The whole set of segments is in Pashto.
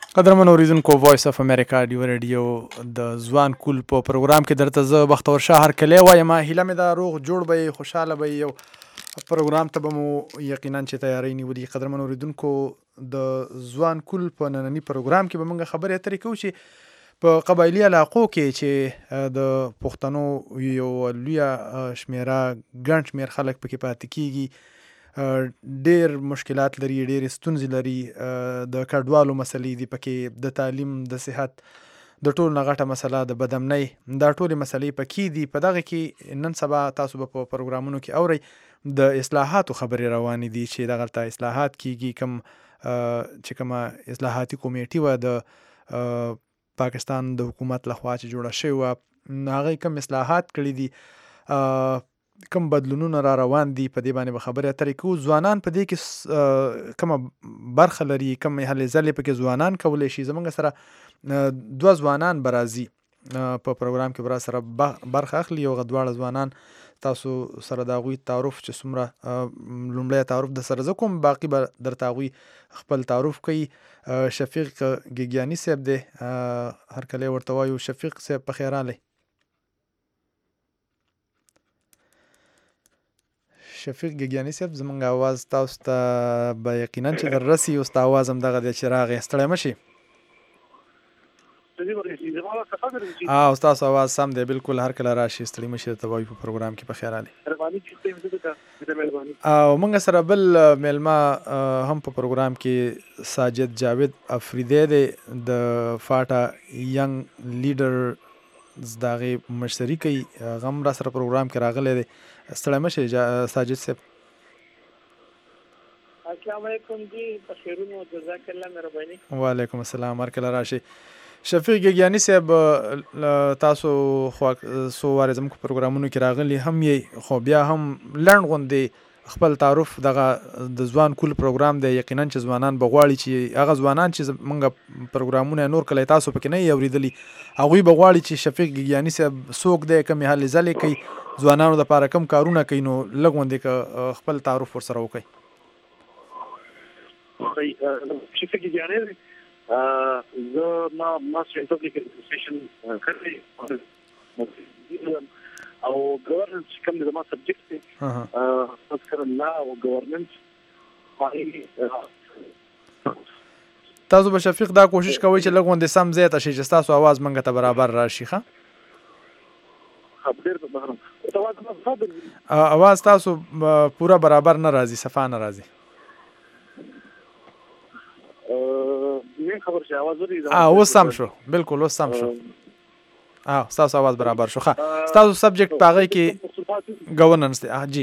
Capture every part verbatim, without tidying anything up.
قدرمن اوریدونکو وایس اف امریکا ډیو ریډیو د ځوان کول په پروګرام کې درته زه بختور شاه هرکلی وایم. هیله مې ده روغ جوړ به یې، خوشحاله به یې، یو پروګرام ته به مو یقینا چې تیاری نیولي. قدرمن اوریدونکو د ځوان کول په ننني پروګرام کې به موږ خبرې اترې کوو چې په قبایلي علاقو کې چې د پښتنو یو لویه شمیره ګڼ شمېر خلک پکې پاتې کیږي، ډېر مشکلات لري، ډېرې ستونزې لري، د کډوالو مسلې دي پکې، د تعلیم، د صحت، د ټولو نه غټه مسله د بدامنۍ، دا ټولې مسلې پکې دي. په دغه کې نن سبا تاسو به په پروګرامونو کې اورئ د اصلاحاتو خبرې روانې دي چې دغلته اصلاحات کیږي. کوم چې کومه اصلاحاتي کمیټې وه د پاکستان د حکومت لخوا چې جوړه شوې وه، هغوی کوم اصلاحات کړي دي، کوم بدلونونه را روان دي، په دې باندې به خبرې اترې کوو. ځوانان په دې کې کومه برخه لري، کوم هلې ځلې پکې ځوانان کولی شي. زموږ سره دوه ځوانان به راځي په پروګرام کې، به را سره برخه اخلي. یو هغه دواړه ځوانان تاسو سره د هغوی تعارف چې څومره لومړی تعارف در سره زه کوم، باقي به درته هغوی خپل تعارف کوي. شفیق ګیګیاني صاحب دی، هرکلی ورته وایو. شفیق صاحب په خیر راغلی. شفیق ګیګیاني صاحب، زموږ اواز تاسو ته به یقینا چې در رسي. اوس د اواز هم دغه دی چې راغی، ستړی مه شي. او ستاسو اواز سم دی، بالکل هر کله راشي، ستړي مه شي، درته وایو په پروګرام کې په خیر راغلی. او موږ سره بل میلمه هم په پروګرام کې ساجد جاوید افریدی دی، د فاټا ینګ لیډر د هغې مشري کوي. هغه هم را سره پروګرام کې راغلی دی. ستړی مه شئ ساجد صاحب. السلام علیکم جی، بخیرونو، جزاک الله مهرباني. وعلیکم السلام، هر کله راشئ. شفیق ګیګیاني صاحب، تاسو خو څو وارې زموږ په پروګرامونو کې راغلي هم یې، خو بیا هم لنډ غوندې خپل تعارف دغه د ځوان کول پروګرام دی. یقینا چې ځوانان به غواړي چې هغه ځوانان چې موږ پروګرامونه نور کله تاسو پکې نه یې اورېدلي، هغوی به غواړي چې شفیق ګیګیاني صاحب څوک دی، کومې هلې ځلې کوي، ځوانانو دپاره کوم کارونه کوي، نو لږ غوندې که خپل تعارف ورسره وکړئ. شفیق ګیګیاني، زه ما ماستر ان پبلک اډمنسټریشن کړی او ګورننس چې کوم زما سبجیکټ دی، تذکر الله او ګورننس. تاسو به شفیق دا کوشش کوئ چې لږ غوندې سم ځای ته شي چې ستاسو اواز موږ ته برابر راشي. ښه، اواز تاسو پوره برابر نه راځي، صفا نه راځي. اوس سم شو، بالکل اوس سم شو. او ستاسو اواز برابر شو. ښه، ستاسو سبجیکټ په هغې کې ګورننس دی. جی،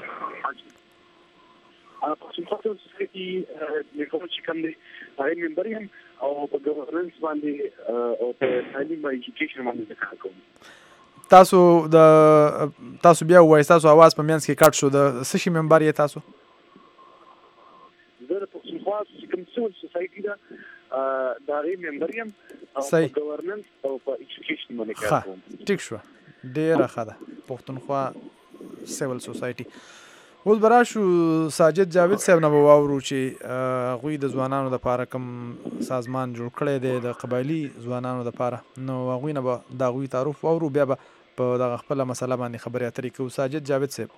پښتونخوا سوسایټي کوم چې کوم دی هغې ممبر یم او په ګورننس باندې او په تعلیم او ایجوکیشن باندې کار کوم. تاسو د تاسو بیا ووایئ، ستاسو اواز په منځ کې کټ شو. د څه شي ممبر یې تاسو؟ زه د پښتونخوا کوم سیول سوسایټي ده د هغې ممبر یم او په ګورننس او په ایجوکیشن باندې کار کوم. ټیک شوه، ډېره ښه ده. پښتونخوا سیول سوسایټي. اوس به راشو ساجد جاوید صاحب نه به واورو چې هغوی د ځوانانو دپاره کوم سازمان جوړ کړی دی د قبایلي ځوانانو دپاره، نو هغوی نه به د هغوی تعارف واورو، بیا به په دغه خپله مسله باندې خبرې اترې کوو. ساجد جاوید صاحب.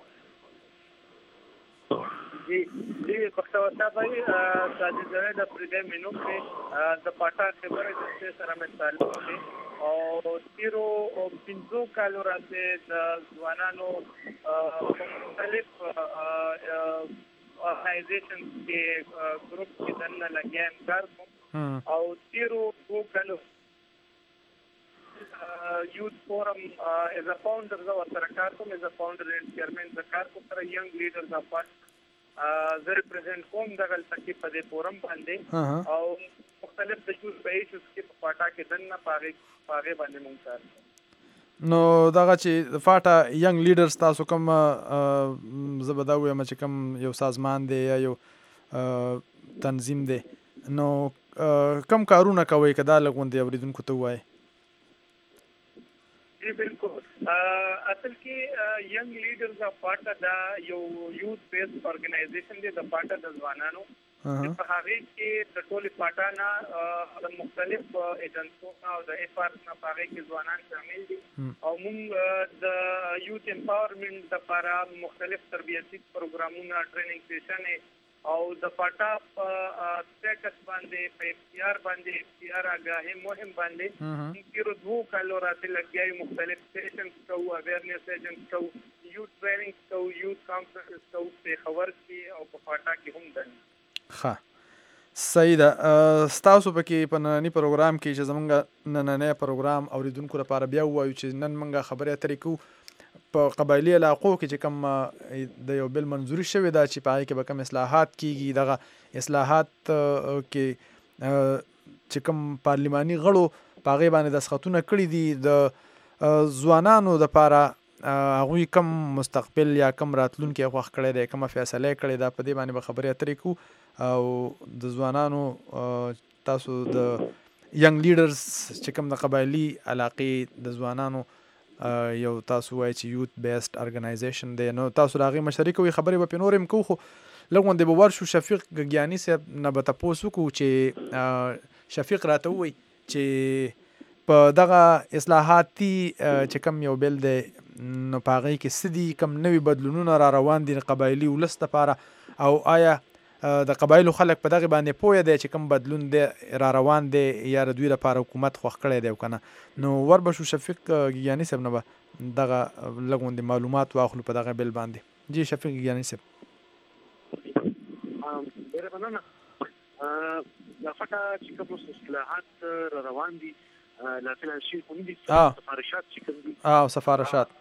جی جی بختور صاحب، ساجد جاوید افریدی مې نوم دی، د پاټا خبرې دستې سره مې تعلق دی او تېرو پنځو کالو راځې د ځوانانو په مختلف ارګنایزیشنز کې ګروپ کې دننه لګیا یم کار کوم او تېرو دوو کالو یوث فورم ایز ا فاؤنډر زه ورسره کار کوم، ایز ا فاؤنډر اینډ چیرمین زه کار کوم سره ینګ لیډرز اف پاټا. زه ریپرزینټ کوم دغلته کې په دې فورم باندې او مختلف د یوث په ایشوز کې په پاټا کې دننه په هغې باندې مونږ کار کوو. نو دغه چې فاټا ینګ لیډرز تاسو کوم، زه به دا ووایم چې کوم یو سازمان دی یا یو تنظیم دی، نو کوم کارونه کوئ که دا لږ غوندې اورېدونکو ته ووایئ؟ جی بالکل، اصل کې ینګ لیډرز اف پاټا دا یو یوث بیسډ ارګنایزیشن دی د پاټا د ځوانانو په هغه کې د ټولو پټانا د مختلف ایجنټونو او د اف آر نه په هغه کې ځوانان شامل دي او موږ د یوث امپاورمنت لپاره مختلف تربیتي پروګرامونه ټریننګ سیشن او د پټا په سټیټس باندې په اختیار باندې اختیار آگاهی مهم باندې موږ دوه کالو راته لګیای مختلف سیشنز کوو اویرنس سیشنز کوو یوث ټریننګ کوو یوث کانفرنس کوو په خبر کې او په پټا کې هم ده. ښه صحیح ده. ستاسو پکې په ننني پروګرام کې چې زمونږ نننی پروګرام اوریدونکو لپاره بیا ووایو چې نن موږ خبرې اترې کوو په قبایلي علاقو کې چې کوم د یو بل منظوري شوې ده چې په هغې کې به کوم اصلاحات کیږي. دغه اصلاحات کې چې کوم پارلماني غړو په هغې باندې دستخطونه کړي دي د ځوانانو دپاره هغوی کم مستقبل یا کم راتلونکی خوښ کړی دی کومه فیصله یې کړې ده په دې باندې به خبرې اترې کوو او د ځوانانو تاسو د ینګ لیډرز چې کوم د قبایلي علاقې د ځوانانو یو تاسو وایي چې یوث بیسډ ارګنایزیشن دی نو تاسو د هغې مشري کوئ خبرې به پرې نور هم کوو خو لږ غوندې به ورشو شفیق ګګیاني صاحب نه به تپوس وکړو چې شفیق راته ووایي چې په دغه اصلاحاتي چې کوم یو بل دی نو په هغې کې څه دي کوم نوي بدلونونه را روان دي د قبایلي ولس دپاره او آیا د قبایلو خلک په دغه باندې پوهه دی چې کوم بدلون دی را روان دی یا د دوی لپاره حکومت خوښ کړی دی او که نه نو ور به شو شفیق ګیاني صاحب نه به دغه لږ غوندې معلومات واخلو په دغه بل باندې. جی شفیق ګیاني صاحب. ډېره مننه. دا فټه چې کوم اصلاحات را روان دي لا فعلا شي کوم دي سفارشات چې کوم دي او سفارشات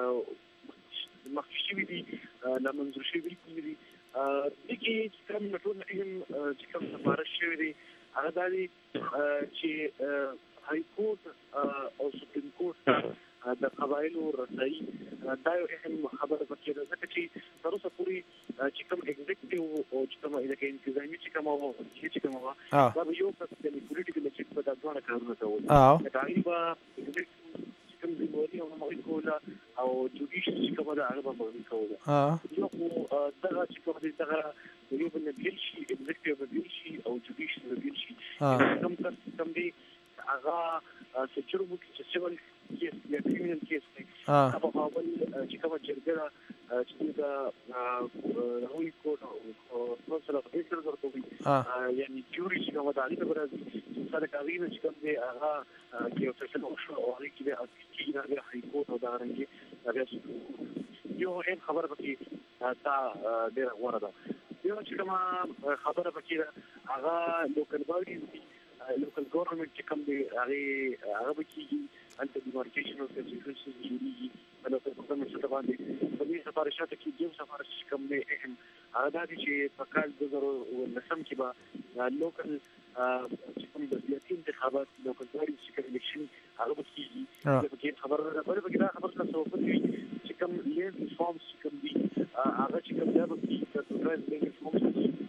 مخکې شوي دي لا منظور شوي کوم دي دې کې چې کوم ټول علم چې کوم سفارش شوی دی هغه دا دی چې هاي کورټ او سپریم کورټ د قبایلو رسایي دا یو اهم خبره پکې ده ځکه چې تر اوسه پورې چې کوم ایگزیکټیو او چې کوم لکه انتظامي چې کوم او چې کوم دا به یو څه د پولیټیکل چې په دغه ډول کارونه کول دا غریبه کوم ځموري او مغرب کوله او جوډیشن چې کومه ده هغه به مغرب کوله یو خو دغه چې کومه ده دغه یو بل بیل شي ایگزیکټیو به بیل شي او جوډیشن به بیل شي کوم کس کوم دی هغه سچرو مو چې سیول کیس یا کریمینل کیس دی هغه په اول چې کومه جرګه چې دا هوی کوټ او پروسل اف ایکر ورته یعنی جوري چې کومه ده هغه به راځي چې سره کوي چې کوم دی هغه کې یو څه نو شو او هغه کې د د هاي کورټ او دا رنګي بیا یو هم خبره پکې تا ډېر غوړه ده. یو چې کومه خبره پکې هغه لوکل باډیز دي لوکل ګورنمنت چې کوم دی هغه هغه پکې انټ ډیمارکیشن او کنسټیټیوشن جوړیږي په لوکل ګورنمنت څخه باندې په دې سفارشاتو کې یو سفارش کوم دی اهم هغه دا چې په کال دوه زره ولسم کې به لوکل چې کوم د سیاسي انتخابات لوکل باډیز چې کوم الیکشن هغه پکې پکې خبره ده په پکې دا خبره تاسو وکړئ چې کوم لیند ریفارمز چې کوم دي هغه چې کوم دا پکې د ډرایو لیند ریفارمز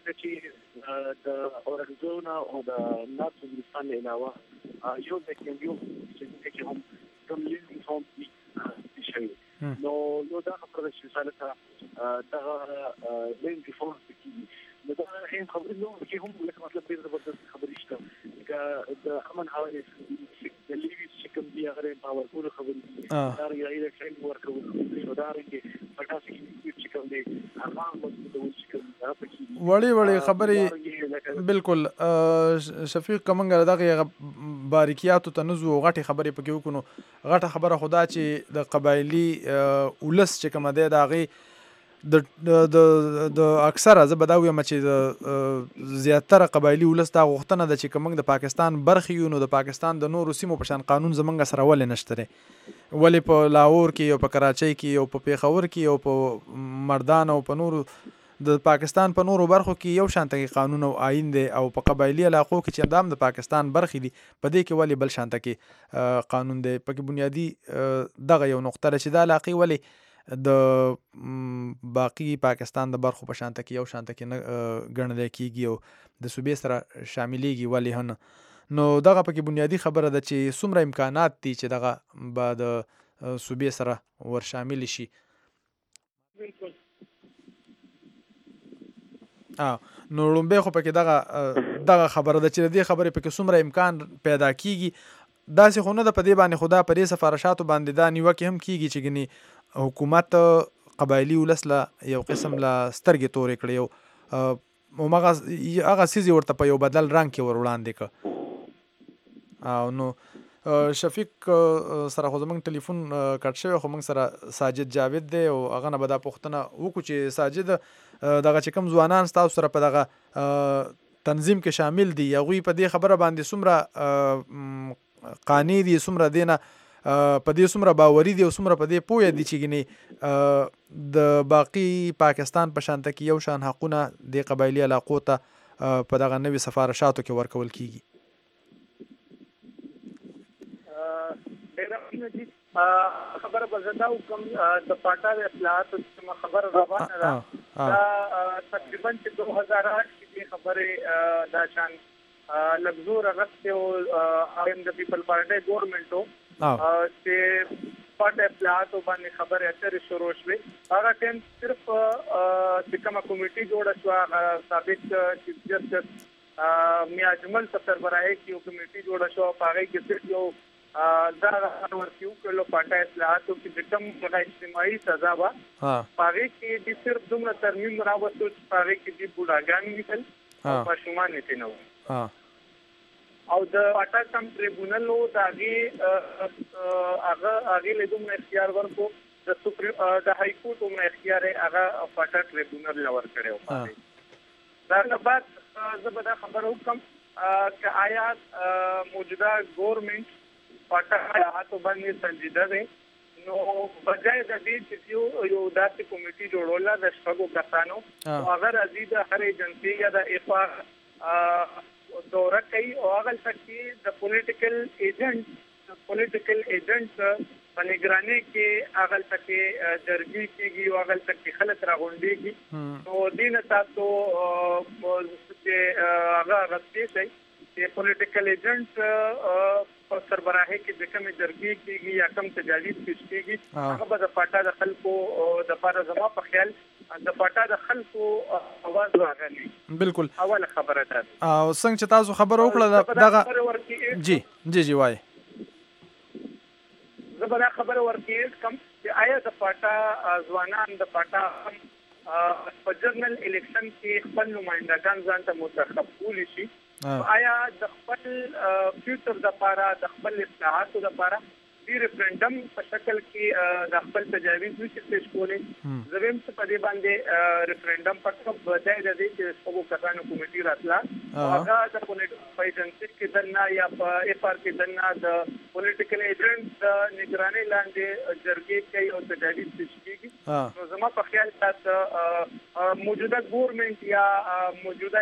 چې د اورګزونا او د نارث وزیرستان علاوه یو د کېنیو چې هم کوم لیند ریفارمز دي شوی نو نو دا خبره چې مثلا دا لیند ریفارمز کې نو دا هم خبرې نو چې هم لکه مطلب ډېر زبردست خبرې شته چې د امن حواله د لیوی چې کوم دی هغه باور کول خبرې دا یې د ټرین ورکول نو دا رنګه پټاسي چې کوم دی هغه مستوي چې کوم دا پکې وړي وړي خبرې بالکل شفیق کومنګ دغه باریکیاتو ته نزو غټي خبرې پکې وکړو غټه خبره خدا چې د قبایلی ولس چې کوم دی دا غي د د د اکثره زه به دا وایم چې د زیاتره قبایلي ولس دا غوښتنه ده چې که موږ د پاکستان برخې یو نو د پاکستان د نورو سیمو په شان قانون زمونږ سره ولې نشته دی ولې په لاهور کې او په کراچۍ کې او په پیښور کې او په مردان او په نورو د پاکستان په نورو برخو کې یو شانته قانون او آئین دی او په قبایلي علاقو کې چې اندام د پاکستان برخې دي په دې کې ولې بل شانته کې قانون دی پکې بنیادی دغه یو نقطه ده چې دا علاقې ولې د باقی پاکستان د برخو په شانته کې یو شانته کې نه ګڼل کېږي او د صوبې سره شاملېږي ولې هم نو دغه پکې بنیادی خبره ده چې څومره امکانات دي چې دغه به د صوبې سره ور شامل شي. نو لومبه خو پکې دغه دغه خبره ده چې د دې خبرې پکې څومره امکان پیدا کیږي داسې خو نه ده په دې باندې خدا په دې سفارشاتو باندې دا نیوکې هم کیږي چې ګنې حکومت قبایلي ولس له یو قسم له سترګې تورې کړې او همغه هغه څیز یې ورته په یو بدل رنګ کې ور وړاندې کړه. او نو شفیق سره خو زمونږ ټلیفون کټ شوی خو موږ سره ساجد جاوید دی او هغه نه به دا پوښتنه وکړو چې ساجد دغه چې کوم ځوانان ستاسو سره په دغه تنظیم کې شامل دي هغوی په دې خبره باندې څومره قانع دي څومره دې نه په دې څومره باوري دي او څومره په دې پوهه دي چې ګنې د باقي پاکستان په شانته کې یو شان حقونه د قبایلي علاقو ته په دغه نوي سفارشاتو کې ورکول کیږي. خبره به زه دا وکړم د پاټا د اصلاحاتو کومه خبره روانه ده دا تقریبا چې دو هزار آٹھ کې دې خبرې دا شان لږ زور اغستې او ایم د پیپل پارټۍ ګورنمنټ و چې پاټا اصلاحاتو باندې خبرې اترې شروع شوې. هغه ټایم صرف چې کومه کمیټي جوړه شوه سابق چیف جسټس میا اجمل په سربراهۍ کې یو کمیټي جوړه شوه په هغې کې صرف یو دا ورکیو کلو پاټا اصلاحاتو کې د کوم هغه اجتماعي سزا وه په هغې کې د صرف دومره ترمیم راوستو چې په هغې کې د بوډاګان نیول او ماشومان یې ترې نه وو او د پاټا کم ټریبونل و د هغې هغه هغې له دومره اختیار ورکړو د سپریم د های کورټ دومره اختیار یې هغه پاټا ټریبونل له ورکړی و. دا نه بعد زه به دا خبره وکړم که آیا موجوده ګورنمنټ پاټا اصلاحاتو باندې سنجیده دی نو بجای د دې چې یو یو داسې کمیټي جوړوله د شپږو کسانو هغه راځي د هر ایجنسي یا د ایفا دوره کوي او هغه کې د پولیټیکل ایجنټ پولیټیکل ایجنټ په نگرانۍ کې هغه کې جرګې کېږي او هغه کې خلک راغونډېږي نو دې نه تاسو چې هغه غوښتي شي چې پولیټیکل ایجنټ په سربراهۍ کې د کومې جرګې کېږي یا کوم تجاویز پیش کېږي هغه به د پاټا د خلکو دپاره زما په خیال د پاټا د خلکو اواز راغلی. بالکل اوله خبره ده او څنګه چې تاسو خبره وکړه دغه جی جی جی وایي زه به دا خبره ورکړم چې آیا د پاټا ځوانان د پاټا په جنرال الیکشن کې خپل نمائندګان ځان ته منتخب کولی شي آیا د خپل فیوچر لپاره د خپل اصلاحاتو لپاره دی ریفرنډم په شکل کې د خپل تجاویز نشي پیش کولی. زه ویم چې په دې باندې ریفرنډم په بجای د دې چې څو کسانو کمیټي راتله هغه د پولیټیکل ایجنسي کې دننه یا په اف آر کې دننه د پولیټیکل ایجنټ د نگرانۍ لاندې جرګې کوي او تجاویز پیش کېږي. نو زما په خیال تاسو موجوده ګورنمنټ یا موجوده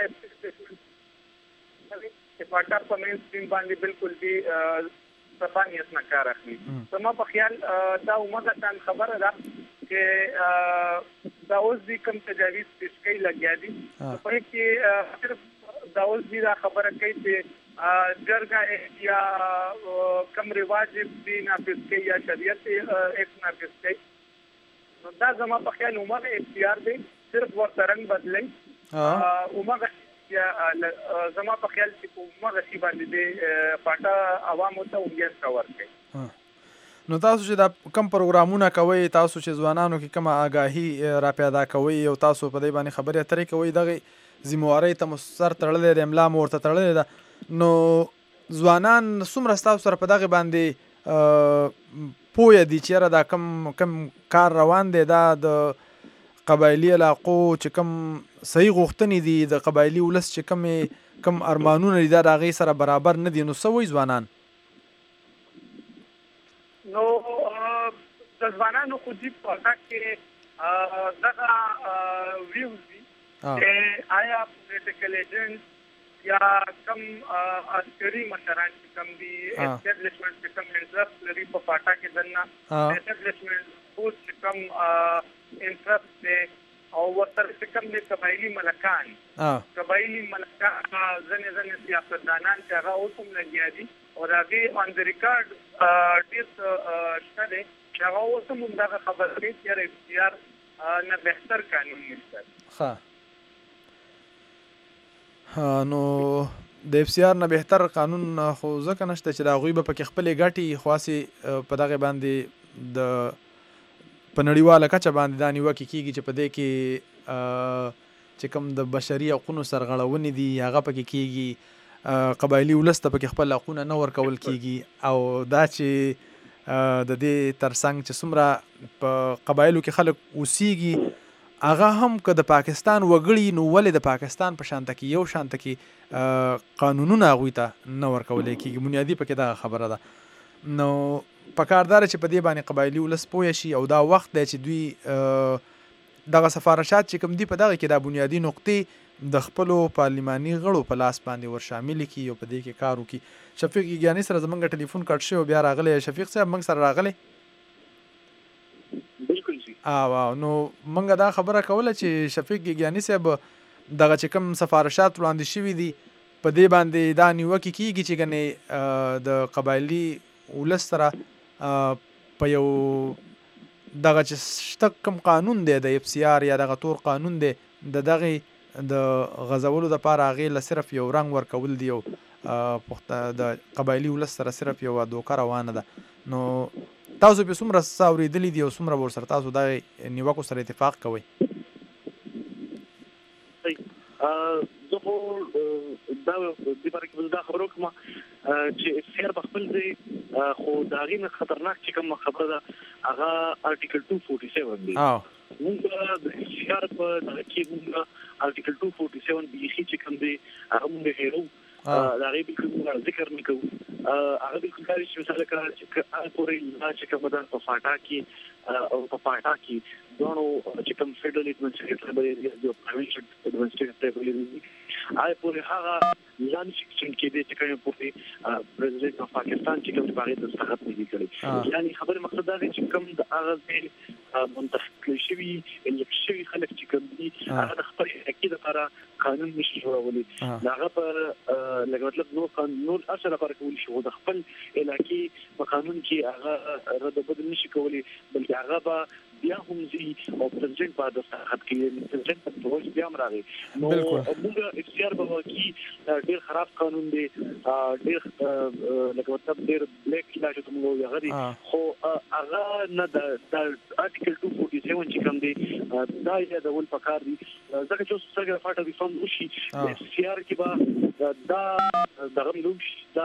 چې پاټا په مین سټریم باندې بالکل دی صفانیت نه کار اخلي. زما په خیال دا عموما تان خبره ده چې دا اوس دې کوم تجاویز پیش کوي لګیا دي په کې صرف دا اوس دې دا خبره کوي چې جرګه یا کوم رواج دې نافذ کوي یا شریعت ایک نافذ کوي نو دا زما په خیال عموما اختیار دی صرف ورته رنګ بدلي عموما یا زما په خیال چې کومه غشي باندې د پاټا عوامو ته وګورئ ورکړي. نو تاسو چې دا کم پروګرامونه کوي تاسو چې ځوانانو کې کومه آگاهي را پیدا کوي او تاسو په دې باندې خبرې اترې کوي دغه ذمہواري ته مستر تړلې د املا مورته تړلې ده نو ځوانان څومره تاسو سره په دغه باندې پوهه دي چې دا کم کم کار روان دی دا د قبایلي علاقو چې کوم صحیح غوښتنې دي د قبایلي ولس چې کوم کم ارمانونه دي دا د هغې سره برابر نه دي نو څه وایي ځوانان؟ نو د ځوانانو خو دې په حق کې دغه ویوز دي چې آیا پولیټیکل ایجنټ یا کم عسکري مشران چې کم دي اسټابلیشمنټ چې کم انټرست لري په پاټا کې دننه اسټابلیشمنٹ اوس چې کم انټرست دی او ورته چې کوم د قبایلي ملکان قبایلي ملکان ځنې ځنې سیاستدانان چې هغه اوس هم لګیا دي او د هغې آن د ریکارډ ډېر شته دی چې هغه اوس هم همدغه خبره کوي چې یاره اختیار نه بهتر قانون نشته. نو د اف سی آر نه بهتر قانون خو ځکه نشته چې د هغوی به پکې خپلې ګټې خاصې په دغه باندې د په نړیواله کچه باندې دا نیوکې کېږي چې په دې کې چې کوم د بشري حقونو سرغړونې دي هغه پکې کېږي، قبایلي ولس ته پکې خپل حقونه نه ورکول کېږي، او دا چې د دې ترڅنګ چې څومره په قبایلو کې خلک اوسېږي هغه هم که د پاکستان وګړي نو ولې د پاکستان په شانته کې یو شانته کې قانونونه هغوی ته نه ورکولی کېږي. بنیادي پکې دغه خبره ده. نو پکار دا چې په دې باندې قبایلي ولس پوه شي، او دا وخت دی چې دوی دغه سفارشات چې کوم دي په دغه کې دا بنیادي نقطې د خپلو پارلماني غړو په لاس باندې ور شامل کړي او په دې کې کار وکړي. شفیق ګیګیاني سره زمونږ ټلیفون کټ شوی او بیا راغلی. شفیق صاحب موږ سره راغلی؟ او نو منګه دا خبره کوله چې شفیق ګیګیاني صاحب دغه چې کوم سفارشات وړاندې شوي دي په دې باندې دا نیوکې کېږي چې ګنې د قبایلي ولس سره په یو دغه چې شته کوم قانون دی د اف سی آر یا دغه تور قانون دی د دغې د غځولو دپاره هغې له صرف یو رنګ ورکول دي او د قبایلي ولس سره صرف یوه دوکه روانه ده. نو تاسو په څومره څه اورېدلي دي او څومره به ورسره تاسو دغې نیوکو سره اتفاق کوئ؟ زه خو دا دې باره کې به دا خبره وکړم چې اف سی آر په خپل ځای خو د هغې نه خطرناک چې کومه خبره ده هغه ارټیکل ټو فورټي سیون دی. مونږ د اف سی آر په دغه کې مونږ ارټیکل ټو فورټي سیون بیخي چې کوم دی هغه مونږ هیرو، د هغې بالکل مونږ ذکر نه کوو. هغه بالکل دا چې مثال کړه چې هغه پورې دا چې کومه ده په فاټا کې او په فاټا کې دواړو چې کوم فیډرل ایډمنسټریټر به د پروینشل ایډمنسټریټر به هغه پورې هغه ځان چې کېدې چې کوم پورې پرزیدنت اف پاکستان چې کوم د باغې دستخط نه دي کړی. یعنی خبره مقصد دا دی چې کوم د هغه منتخب شوي الک شوي خلک چې کوم دي هغه د خپل حقیقت لپاره قانون نشي جوړولی. هغه پر لکه مطلب نور قانون نور اصل لپاره کولی شي د خپل علاقې په قانون کې هغه رد بدل نشي کولی، بلکې هغه به بیا هم زی او پرزیدنت په دستخط کې پرزیدنت په توګه بیا هم راغی. نو موږ اف سی آر به واقعي ډېر خراب قانون دی، ډېر لکه مطلب ډېر بلیک لا چې موږ وایو هغه دی، خو هغه نه د ارټیکل ټو فورټي سیون چې کوم دی دا یې د ول پکار دی. ځکه چې اوس څنګه فاټا ریفارم وشي اف سی آر کې به دا دغه ملوش دا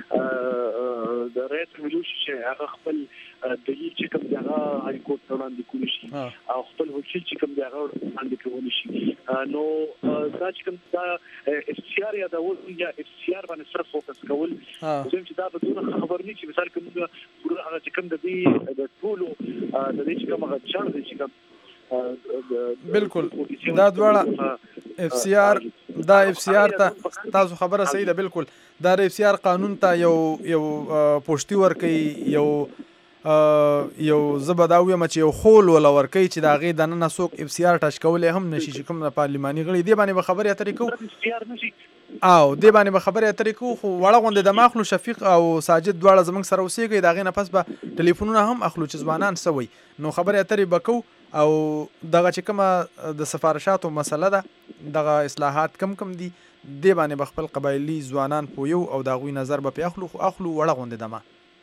د رئیس ملوش چې هغه خپل دلیل چې کوم دی هغه هاي کورټ ته وړاندې کولی شي او خپل وکیل چې کوم دی هغه وړاندې کولی شي. نو دا چې کوم دا اف سی آر یا د ول یا اف سی آر باندې صرف فوکس کول زم چې دا به دونه خبر نه چې مثال کوم پوره هغه چې کوم د دې د ټولو د دې چې کوم هغه چانس دی چې کوم بالکل دا دواړه اف سی آر دا اف سی آر ته تاسو خبره صحیح ده. بالکل دا اف سی آر قانون ته یو یو پوښتي ورکوي، یو یو زبه دا ویم چې یو خول ولا ورکوي چې د هغې دننه څوک اف سی آر ټچ کولی هم نشي چې کوم د پارلماني غړي دې باندې به خبرې اترې کوو او دې باندې به خبرې اترې کوو. خو وړه غوندې د ماخلو شفیق او ساجد دواړه زموږ سره اوسېږئ، د هغې نه پس به ټلیفونونه هم اخلو چې ځوانان څه وایي. نو خبرې اترې به کوو او دغه چې کومه د سفارشاتو مسله ده دغه اصلاحات کم کم دي دې باندې به خپل قبایلي ځوانان پویو او د هغوی نظر به پې اخلو خو اخلو وړه غوندې دمه.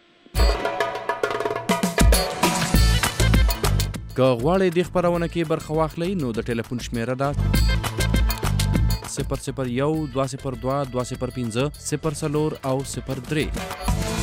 که غواړئ دې خپرونه کې برخه واخلئ نو د ټلیفون شمیره ده صفر صفر یو دوه صفر دوه دوه صفر پنځه صفر څلور او صفر درې.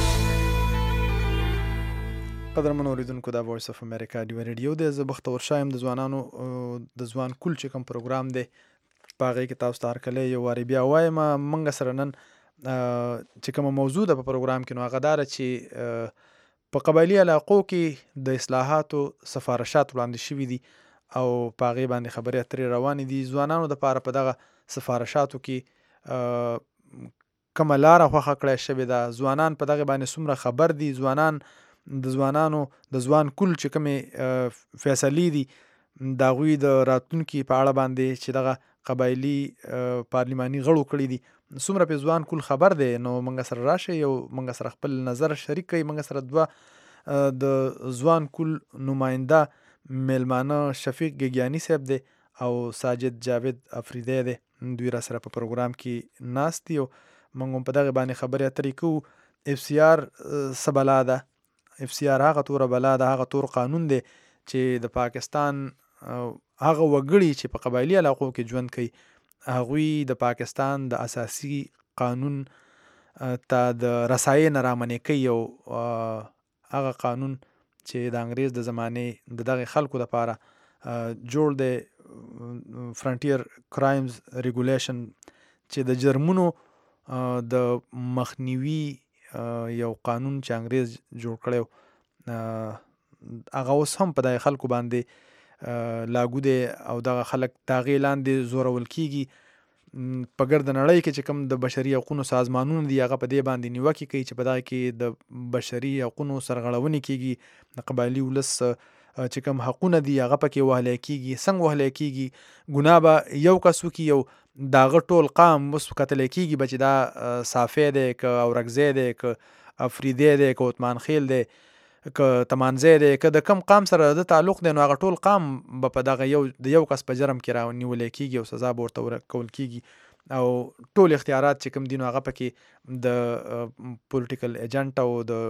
قدرمن اوریدونکو دا وایس اف امریکا ډیو ریډیو دی. زه بختور شایم د ځوانانو د ځوان کول چې کوم پروګرام دی په هغې کې تاسو ته هرکلی یو وارې بیا وایم. موږ سره نن چې کومه موضوع ده په پروګرام کې نو هغه دا ده چې په قبایلي علاقو کې د اصلاحاتو سفارشات وړاندې شوي دي او په هغې باندې خبرې اترې روانې دي. ځوانانو دپاره په دغه سفارشاتو کې کومه لاره خوښه کړی شوې ده، ځوانان په دغې باندې څومره خبر دي، ځوانان د ځوانانو د ځوان کل چې کومې فیصلې دي د هغوی د راتلونکي په اړه باندې چې دغه قبایلي پارلماني غړو کړي دي څومره پې ځوان کل خبر دی. نو موږ سره راشئ او موږ سره خپل نظر شریک کړئ. موږ سره دوه د ځوان کل نماینده میلمانه شفیق ګیګیاني صاحب دی او ساجد جاوید افریدی دی. دوی را سره په پروګرام کې ناست دي او موږ هم په دغه باندې خبرې اترې کوو. اف سی آر څه بلا ده؟ اف سی آر هغه توره بلا ده، هغه تور قانون دی چې د پاکستان هغه وګړي چې په قبایلي علاقو کې ژوند کوي هغوی د پاکستان د اساسي قانون ته د رسایۍ نه رامنې کوي او هغه قانون چې د انګریز د زمانې د دغه خلکو دپاره جوړ دی، فرنټیر کرایمز ریګولیشن، چې د جرمونو د مخنیوي یو قانون چې انګریز جوړ کړی هغه اوس هم په دغه خلکو باندې لاګو دی او دغه خلک د هغې لاندې زورول کیږي. په ګرد نړۍ کې چې کوم د بشري حقونو سازمانونه دي هغه په دې باندې نیوکې کوي چې په دغه کې د بشري حقونو سرغړونې کیږي، د قبایلي ولس چې کوم حقونه دي هغه پکې وهلی کیږي. څنګه وهلی کیږي؟ ګناه به یو کس وکړي او د هغه ټول قام اوس کتلی کیږي به چې دا صافی دی که اورکزی دی که افریدی دی که عثمان خیل دی که تمانزی دی که د کم قام سره د تعلق دی نو هغه ټول قام به په دغه یو د یو کس په جرم کې رانیولی کیږي او سزا به ورته ورکول کیږي او ټول اختیارات چې کوم دي نو هغه پکې د پولیټیکل ایجنټ او د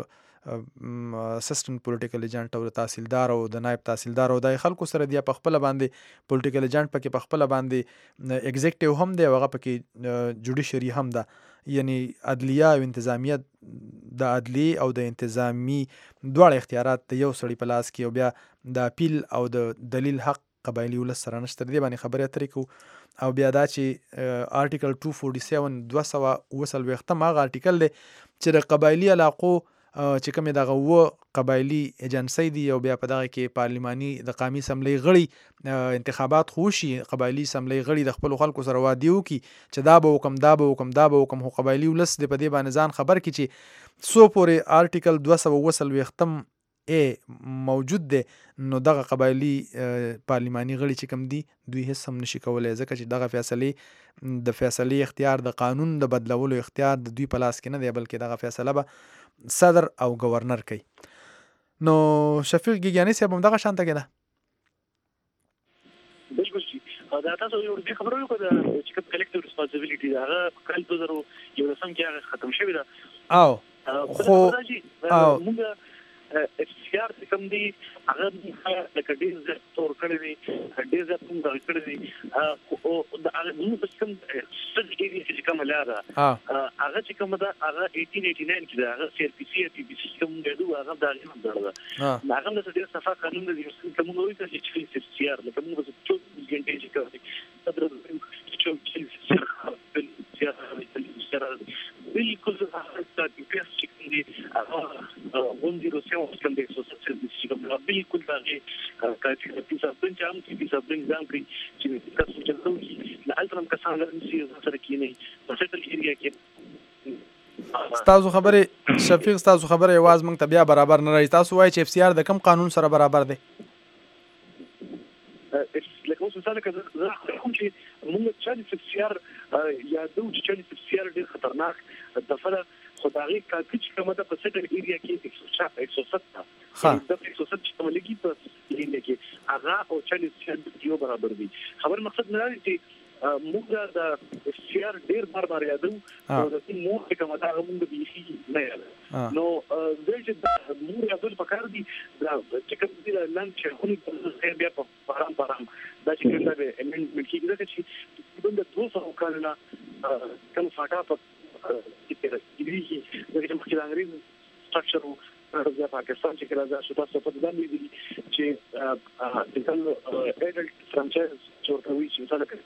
اسسټنټ پولیټیکل ایجنټ او د تحصیلدار او د نایب تحصیلدار او د خلکو سره دی په خپله باندې پولیټیکل ایجنټ پکې په خپله باندې ایگزیکټیو هم دی او هغه پکې جوډیشري هم ده، یعنی عدلیه او انتظامیه د عدلی او د انتظامی دواړه اختیارات د یو سړي په لاس کې او بیا د اپیل او د دلیل حق قبایلي ولس سره نشته. دې باندې خبرې اترې کوو او بیا دا چې آرټیکل دوه فورټي سیون دوه سوه اوه څلوېښتم هغه آرټیکل دی چې د قبایلي علاقو چې کومې دغه اووه قبایلي ایجنسۍ دي او بیا په دغه کې پارلماني د قامي اسمبلۍ غړي انتخابات خو وشي، قبایلي اسمبلۍ غړي د خپلو خلکو سره وعدې وکړي چې دا به وکم دا به وکم دا به وکم، خو قبایلي ولس دې په دې باندې ځان خبر کړي چې څو پورې آرټیکل دوه سوه اوه څلوېښتم ای موجود دی نو دغه قبایلي پارلماني غړي چې کوم دي دوی هیڅ هم نشي کولی، ځکه چې دغه فیصلې د فیصلې اختیار د قانون د بدلولو اختیار د دوی په لاس کې نه دی، بلکې دغه فیصله به صدر او گورنر کوي. نو شفیق ګیګیاني صاحب هم دغه شانته کې ده. بالکل شي دا تاسو یو دې خبرو یو کړه چې کوم کلیکټیو ریسپانسیبিলিټي دا هغه کال دوه زره یو سم کې هغه ختم شوی دا او خو او موږ اختیار کوم دی هغه د کډیر زړه تور کړی دی کډیر زړه کوم دا کړی دی او د هغه نو په کوم څه کې چې کوم لاره هغه چې کوم دا هغه اټین ایټي ناین کې دا هغه سی ار پی سی ار پی بي سیستم دی هغه دا نه درلوده هغه د دې صفه قانون دی چې موږ وایو چې سی ار لکه موږ څه څو غنټې چې کوي تدرو چې بالکل هغه ستاسو په څیر چې دی هغه غونډې روسیه او څنګه د سوسایټي چې کوم بالکل هغه کافي په څه په چم کې په څه ځان کړی چې تاسو چې نو نه الترم کسان لري سره کېنی په څه ایریا کې تاسو خبره شفیق تاسو خبره आवाज مونږ ته بیا برابر نه راځي. تاسو وایي چې اف سی آر د کوم قانون سره برابر دی؟ لکه اوس مثال کې زه کوم چې موږ چې اف سی آر یادو چې اف سی آر ډېر خطرناک دفعه خدایي کافي چې کومه د پسټر ایریا کې ایک سو ستر ها د ایک سو ستر چې کومه لګي په لینه کې هغه او چې یو برابر دي. خبر مقصد نه دی چې موږ د سی آر ډیر بار بار یادو او د مو کومه دا موږ به نه یادو نو د چې موږ یادول پکار دي دا چې کوم دي لاند چې خوني بیا په پرام پرام دا چې کوم دا امندمنت کیږي دا چې د دوه سوه کالونه کوم فاټا په کې راځي دا چې مخکې د انګریز سټرکچر د پاکستان چې راځي شو تاسو په دې باندې چې د کوم اډلټ فرانچایز جوړوي چې مثلا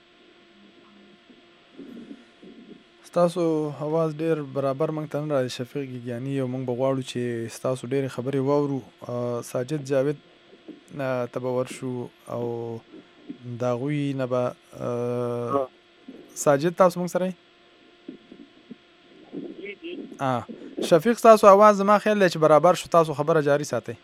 ستاسو आवाज ډیر برابر مونږ ته نه راځي شفیق ګیګیاني او مونږ به غواړو چې ستاسو ډېرې خبرې واورو. ساجد جاوید ته به ورشو او د هغوی نه به ساجد تاسو مونږ سره یې شفیق ستاسو आवाज زما خیال دی چې برابر شو، تاسو خبره جاری ساتئ.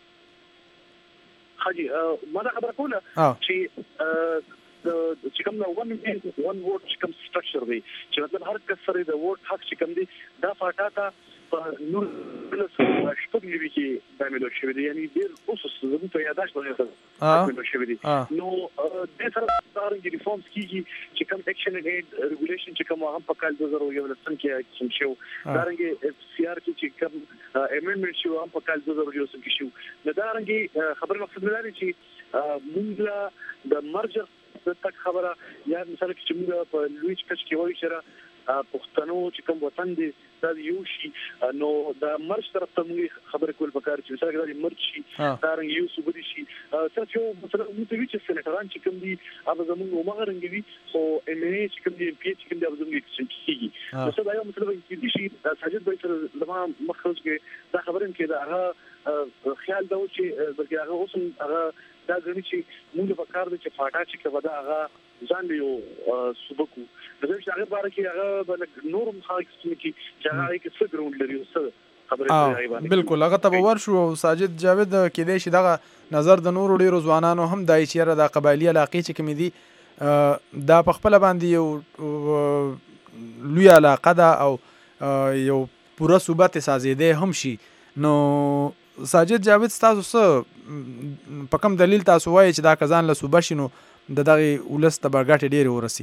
حاجی ما دا خبره کوله چې د چې کوم نو ون ون وورډ چې کوم سټرکچر دی چې مطلب هر کس سره د وورډ حق چې کوم دی دا فاټا ته په نور پلس شپږ نیوي کې داملو شوی دی، یعنی ډېر اوس زموږ ته یاداشت باندې داملو شوی دی. نو د سره هغه رنګ ریفورمز کیږي چې کوم اکشن اند ریګولیشن چې کوم هغه په کال دوه زره یو لسم کې کوم شو دا رنګ اف سی آر کې چې کوم امندمنت شو هم په کال دوه زره یو کې شو دا رنګ خبر مقصد لري چې موږ د مرجر تک خبره یا مثلا چې موږ په لویچ کچ کې وایو چې پښتنو چې کوم وطن دی دا یو شي نو دا مرچ طرف ته موږ خبره کول پکار چې مثلا دا مرچ شي دا رنګ یو صوبدي شي څه یو مثلا موږ وی چې سېنټران چې کوم دي هغه زموږ عمر رنګوي خو ام ان چې کوم دي ام پی چې کوم دي هغه زموږ کیږي نو څه دا یو مثلا چې دي شي ساجد به تر لمه مخرج کې دا خبره کې دا هغه خیال دا و چې بلکې هغه اوس هغه دا غوښتي چې موږ په کار دي چې فاټا چې کبدا هغه ځان یو سبکو د دې شاګرد باره کې هغه بل نورم خلک چې چې هغه کې څه ګراوند لري او څه خبره کوي بالکل هغه ته ورشو ساجد جاوید کې دی چې دغه نظر د نورو ډیرو ځوانانو هم دای چې را د قبایلی علاقې چې کوم دي دا په خپل باندې یو لوی علاقه ده او یو پوره صوبه ته سازیده هم شي نو ساجد جاوید تاسو څه په کوم دلیل تاسو وایي چې دا کزان له صوبه شنو د دغه ولس ته برګاټ ډیر ورسي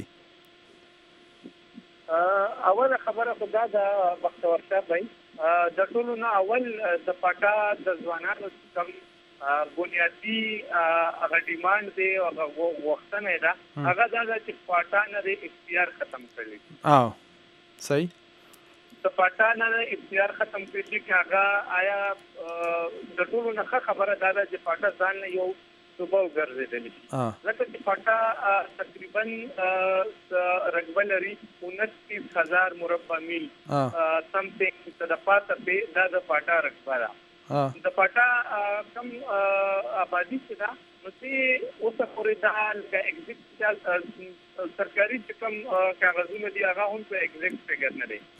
اوله خبره خدا د بختور صاحب وای د ټولو نه اول د پټا د ځوانانو کم بنیادی هغه ډیماند دی او هغه وختنه ده هغه دا چې پټا نه د اختیار ختم کړي او صحیح د پټا نه اختیار ختم کړي چې هغه آیا د ټولو نه خبره ده چې پټا ځان یو صوبه وګرځېدلی لکه چې پټا تقریبا رقبه لري انتیس هزار مربع میل سمثینګ د پاته په دا د پټا رقبه ده د پټا کم آبادی چې ده نو چې اوسه پورې دا لکه ایگزیکټ سرکاري چې کوم کاغذونه دي هغه هم په ایگزیکټ فګر نه دي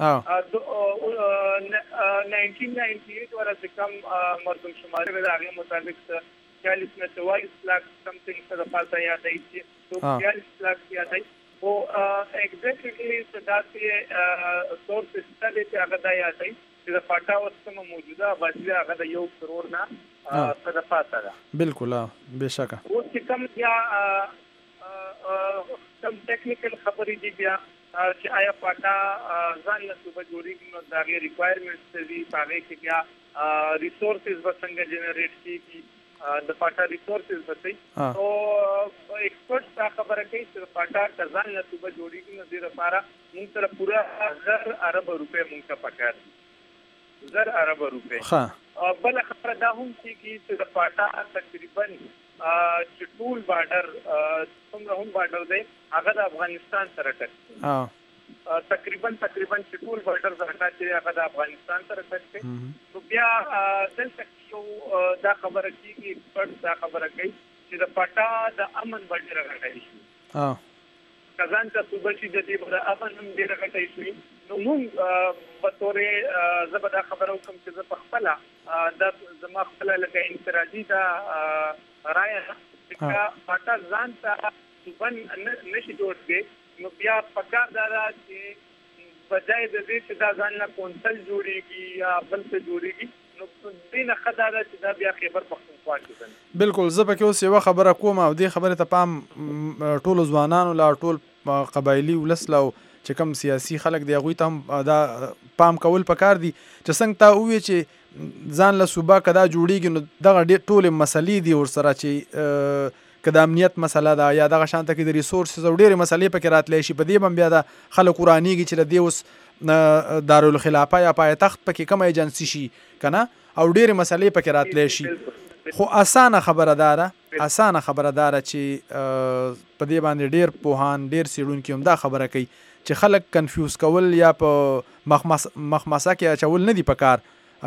نائنټین نائنټي ایټ ورځ کم مردم شمار د هغه مطابق چالیس نه چوالیس لاک سمثینګ څه د پاته یاد دی تو چالیس لاک یاد دی او ایگزیکټلی څه سورس ستل چې هغه دا یاد دی چې د پټا وسمه موجوده آبادی هغه د یو کرور نه څه د پاته ده بالکل بهشکه او چې کوم یا کوم ټیکنیکل خبرې دي بیا چې آیا پټا ځان له صوبه جوړیږي نو دا غي ریکوایرمنټس دي هغه کې بیا ریسورسز وسنګ جنریټ کیږي د پټا ریسورسز وته او ایکسپرټ دا خبره کوي چې پټا ځان له صوبه جوړیږي نو د لپاره موږ سره پورا زر ارب روپے موږ ته پکار زر ارب روپے ها بل خبره دا هم چې د پټا تقریبا چې ټول بارډر څومره هم بارډر دی هغه د افغانستان سره ټکر تقریبا تقریبا چې ټول بارډر سره چې هغه د افغانستان سره ټکر نو بیا دلته یو دا خبره کیږي ایکسپرټ دا خبره کوي چې د پټا د امن بډیر راغلی شي ها کزان ته صوبه چې د دې د امن هم ډیر راغلی شي نو موږ په تورې زبدا خبرو کوم چې په خپل د زما خپل لکه انفرادي دا رايه چې پټا ځان ته صوبه نشي جوړږي نو بیا پکار دا چې بجای د دې چې دا ځان له کونسل جوړیږي یا بل څه جوړیږي نو دینه خدای چې دا بیا خبر پختونخوا کې بالکل زه پکې اوس یو خبره کوم او دې خبره ته پام ټول ځوانانو لا ټول قبایلی ولسلو چې کوم سیاسي خلک دی هغوی ته هم دا پام کول پکار دي چې څنګه تا ووایې چې ځان له صوبه کدا جوړیږي نو دغه ټولې مسلې دي ورسره چې که د امنیت مسله ده یا دغه شانته کې د ریسورسز او ډېرې مسلې پکې راتلی شي په دې هم بیا د خلک ورانیږي چې د دې اوس دارالخلافه یا پایتخت پکې کومه ایجنسي شي که نه او ډېرې مسلې پکې راتلی شي خو اسانه خبره داره اسانه خبره داره چې په دې باندې ډېر پوهان ډېر څېړونکي هم دا خبره کوي چې خلک کنفیوز کول یا په مخمسه کې اچول نه دي پکار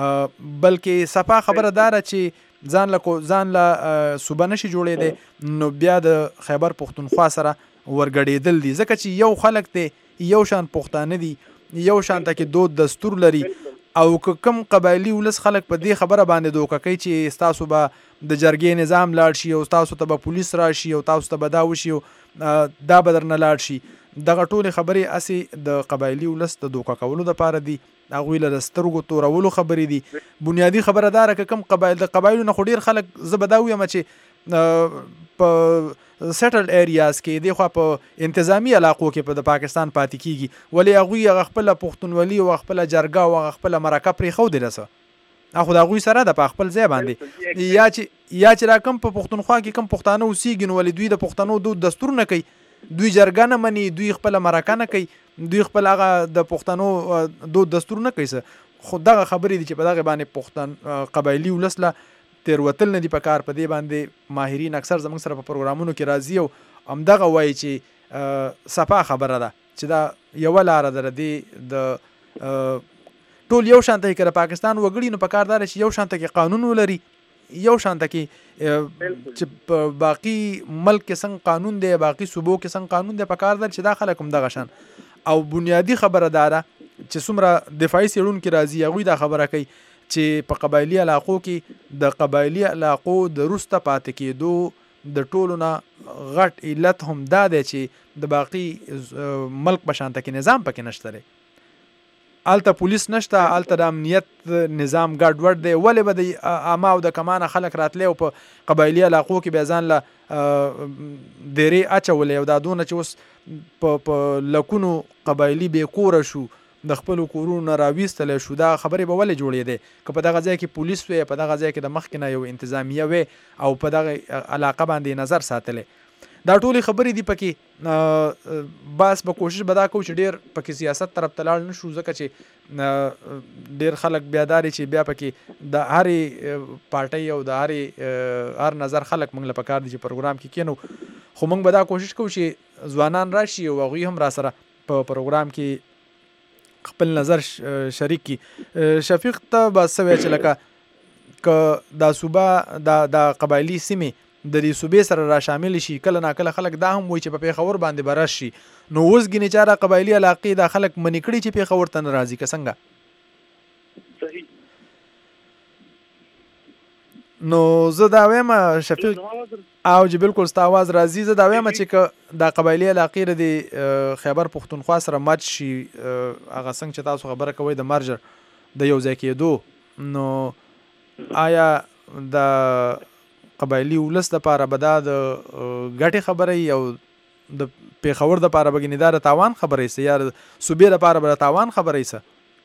بلکې صفا خبره داره چې ځان له ځان له صوبه نشي جوړېدی نو بیا د خیبر پښتونخوا سره ورګډېدل دي ځکه چې یو خلک دی یو شان پښتانه دي یو شان ته کې دود دستور لري او که کم قبایلی ولس خلک په دې خبره باندې دوکه کوي چې ستاسو به د جرګې نظام لاړ شي او ستاسو ته به پولیس راشي او تاسو ته به دا وشي دا به درنه لاړ شي دغه ټولې خبرې هسې د قبایلي ولس د دوکه کولو دپاره دي هغوی له د سترګو تورولو خبرې دي بنیادي خبره داره که کوم قبایل د قبایلو نه خو ډېر خلک زه به دا ویم چې په سیټلډ ایریاز کې دی خو په انتظامی علاقو کې په د پاکستان پاتې کیږي ولې هغوی هغه خپله پښتونولي او خپله جرګه او هغه خپله مرکه پرېښودې ده څه خو د هغوی سره ده په خپل ځای باندې یا چې یا چې را کوم په پښتونخوا کې کوم پښتانه اوسېږي نو ولې دوی د پښتنو دود دستور نه کوي دوی جرګه نه مني دوی خپله مرکه نه کوي دوی خپل هغه د پښتنو دود دستور نه کوي څه خو دغه خبرې دي چې په دغه باندې پښتن قبایلي ولس له تېروتل نه دي په کار په دې باندې ماهرین اکثر زموږ سره په پروګرامونو کې راځي او همدغه وایي چې صفا خبره ده چې دا یوه لاره ده دې د ټول یو شانته کې د پاکستان وګړي نو په کار دا چې یو شانته کې قانون ولري یو شانته کې چې په باقي ملک کې څنګه قانون دی باقي صوبو کې څنګه قانون دی په کار ده چې دا خلک هم دغه شان او بنیادی خبره دا ده چې څومره دفاعي څېړونکي راځي هغوی دا خبره کوي چې په قبایلي علاقو کې د قبایلي علاقو د وروسته پاتې کېدو د ټولو نه غټ علت هم دا دی چې د باقي ملک په شانته کې نظام پکې نشته دی الته پولیس نشته الته د امنیت نظام ګډوډ دی ولې به د عامه او د کمانه خلک راتلی او په قبایلي علاقو کې بیا ځان له دیرې اچولی او دا دونه چې اوس په لکونو قبایلي بې کوره شو د خپلو کورونو نه راویستلی شو دا خبرې به ولې جوړېدی که په دغه ځای کې پولیس وی په دغه ځای کې د مخکې نه یو انتظامیه وی او په دغه علاقه باندې نظر ساتلی دا ټولې خبرې دي پکې بس به کوشش به دا کوو چې ډېر پکې سیاست طرف ته لاړ نه شو ځکه چې ډېر خلک بیا دا چې بیا پکې د هرې پارټۍ او د هرې هر نظر خلک موږ له پکار دي چې پروګرام کې کینو خو موږ به دا کوشش کوو چې ځوانان راشي او هغوی هم را سره په پروګرام کې خپل نظر شریک کړي شفیق ته به څه وایي چې لکه که دا صوبه دا د قبایلي سیمې د دې صوبې سره را شامل شي کله ناکله خلک دا هم وایي چې په پېښور باندې به راشي نو اوس ګینې چې هغه قبایلي علاقې دا خلک منې کړي چې پېښور ته نه راځي که څنګه صحیح نو زه دا وایم شفیق او چې بالکل ستا آواز راځي زه دا وایم چې که دا قبایلي علاقې د خیبر پښتونخوا سره مات شي هغه څنګه چې تاسو خبره کوئ د مرجر د یو ځای کېدو نو آیا د قبایلي ولس دپاره به دا د ګټې خبره او د پېښور دپاره به ګینې دا د تاوان خبره ایسه یا د صوبې دپاره به د تاوان خبره ایسه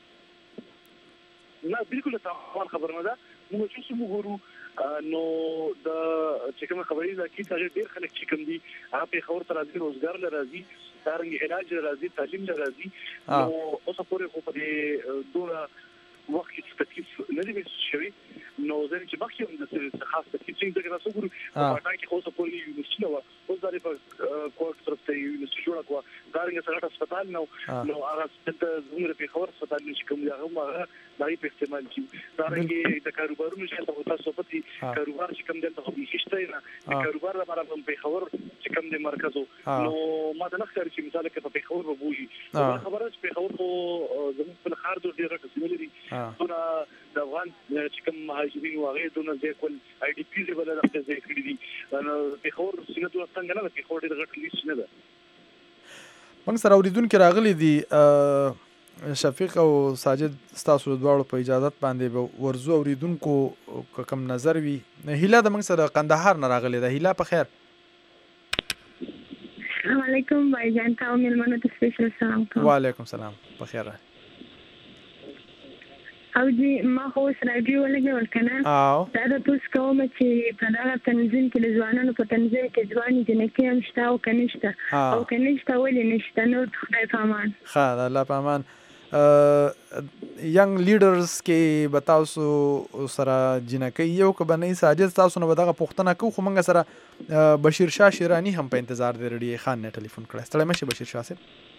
نه بالکل تاوان خبره نه ده موږ چې څه وګورو نو د چې کومه قبایلي علاقې ته ډېر خلک چې کوم دي هغه پېښور ته راځي روزګار له راځي دارنګې علاج له راځي تعلیم له راځي نو اوسه پورې خو په دې دونه وخت کې تکلیف نه دی محسوس شوی نو زه چې مخکې هم د خاص تکلیف څنګه تاسو وګورئ په پټان کې اوسه پورې یونیورسټي نه وه اوس دا په کوټ طرف ته یونیورسټي جوړه کړه دارنګه سره هسپتال نه نو هغه دلته زموږ د پېښور هسپتال چې کوم دی هغه هم هغه د هغې په استعمال کېږي دارنګې د کاروبارونو چې هلته تاسو پتې کاروبار چې کوم دی هلته خو بیخي شته نه د کاروبار لپاره هم پېښور چې کوم دی مرکز نو ما ته نه ښکاري چې مثال کې په پېښور به بوځي خبره چې پېښور خو زموږ خپل ښار ډېر غټ سیمه لري دونه د افغان چې کوم مهاجرین و هغې دونه ځای کول آی ډي پي لیول دغه ځای کړي دي پېښور سیمه دونه څنګه نه ده پېښور ډېر غټ لیست نه ده موږ سره اورېدونکي راغلي دي شفیق او ساجد ستاسو دواړو په اجازت باندې به ورځو اورېدونکو که کوم نظر وي هیله د موږ سره قندهار نه راغلې ده هیله په خیر السلام علیکم بھائی جان تاسو مېلمنو ته سپیشل سلام کوم وعلیکم سلام په خیر او جی ما خو اوس راډیو ولګول که نه دا د توس کوم چې په دغه تنظیم کې د ځوانانو په تنظیم کې ځوانې جنکۍ هم شته او که نشته او که نشته ولې نشته نو خدای په امان ښه د الله په امان ینګ لیډرز کې به تاسو سره جنکۍ یو که به نه ساجد تاسو نه به دغه پوښتنه کوو خو موږ سره بشیر شاه شیراني هم په انتظار دی رډي خان نه ټلیفون کړی ستړی مه شي بشیر شاه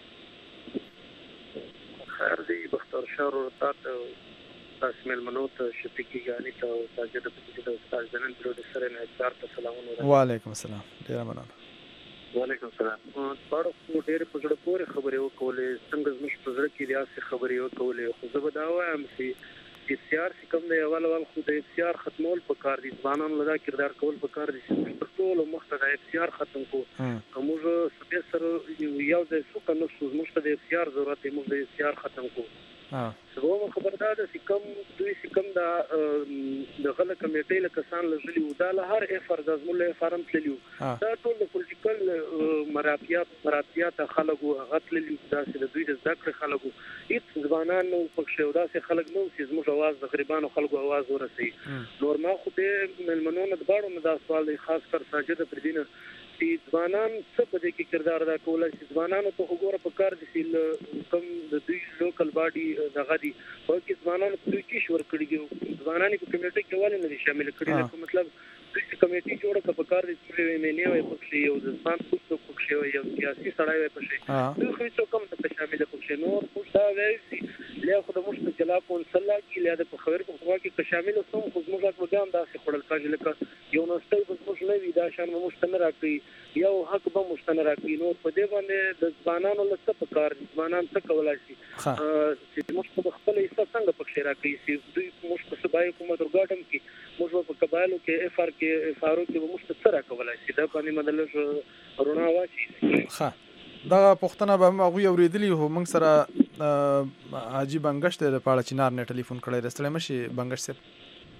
صاحب خیر دی بختور شاه ورور تا ته تاسو مېلمنو ته شفیقي ګاني ته او ساجد پکې ته استاد جنن پروډوسر انحصار ته سلامونه وعلیکم السلام ډېره مننه وعلیکم السلام پاړو خو ډېرې په زړه پورې خبرې وکولې څنګه زموږ په زړه کې داسې خبرې وکولې خو زه به دا وایم چې اف سی آر چې کوم دی اول اول خو د اف سی آر ختمول پکار دي ځوانانو له دا کردار کول پکار دي چې موږ ټولو مخته د اف سی آر ختم کړو که موږ صوبې سره یو ځای سو که نه شو زموږ ته د اف سی آر ضرورت دی موږ د اف سی آر ختم کړو دویمه خبره دا ده چې کوم دوی چې کوم د دغه کمیټې له کسان لږلي وو دا له هر افر د ازمول فارم تللی وو دا ټول د پولیټیکل مرافعات مرافعات خلکو هغه تللی دا چې د دوی د زده کړې خلکو هیڅ ځوانان نو پکښې او داسې خلک نو چې زموږ اواز د غریبانو خلکو اواز ورسوي نور ما خو دې مېلمنو نه دواړو نه دا سوال دی خاص کر ساجده پردینه چې ځوانان څه په دې کې کردار ادا کولی چې ځوانانو ته وګوره په کار دي چې کوم د دوی لوکل باډي دغه دي په کې ځوانانو دوی کیش ورکړي دي ځوانان په کمیټه کې ولې نه دي شامل کړي دا مطلب دوی کمیټه جوړه کړه په کار دي چې مې نه وي پکې یو د ځوان څوک پکې وي یو سیاسي سړی وي پکې دوی خو څوک هم ته شامل پکې نو خو دا وایي له خو د مشتکلا کونسل کې له د خبر په خوا کې شامل اوسم خو موږ هغه ګام داسې خړل کاږي لکه یو نستې په موږ نه وي دا شان موږ ستنه راکړي یو حق به مستنه راکړي نو په دې باندې د ځوانانو لڅ په کار ځوانان څه کولای شي چې موږ په خپل حصہ څنګه پکې راکړي چې دوی موږ په سبای حکومت ورګاټم کې موږ په قبایلو کې اف ار کې اف ار کې موږ څه را کولای شي دا باندې مدلل رونا واچي ښه دا پښتنه به موږ اوریدلی هو موږ سره حاجی بنگش ته په اړه چینار نه ټلیفون کړی رسله مشي بنگش صاحب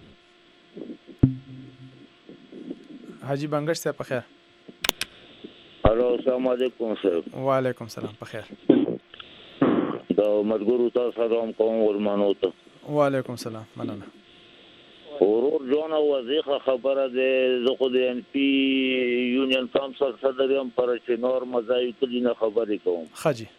حاجی بنگش صاحب په خیر الو السلام علیکم صاحب وعلیکم السلام په خیر دا مرګورو تاسو سلام کوم ورمانو ته وعلیکم السلام مننه ورور جون وظیفه خبره ده زه خو د ان پی یونین کونسل صدر یم پر چې نور مزای کلی نه خبرې کوم خجی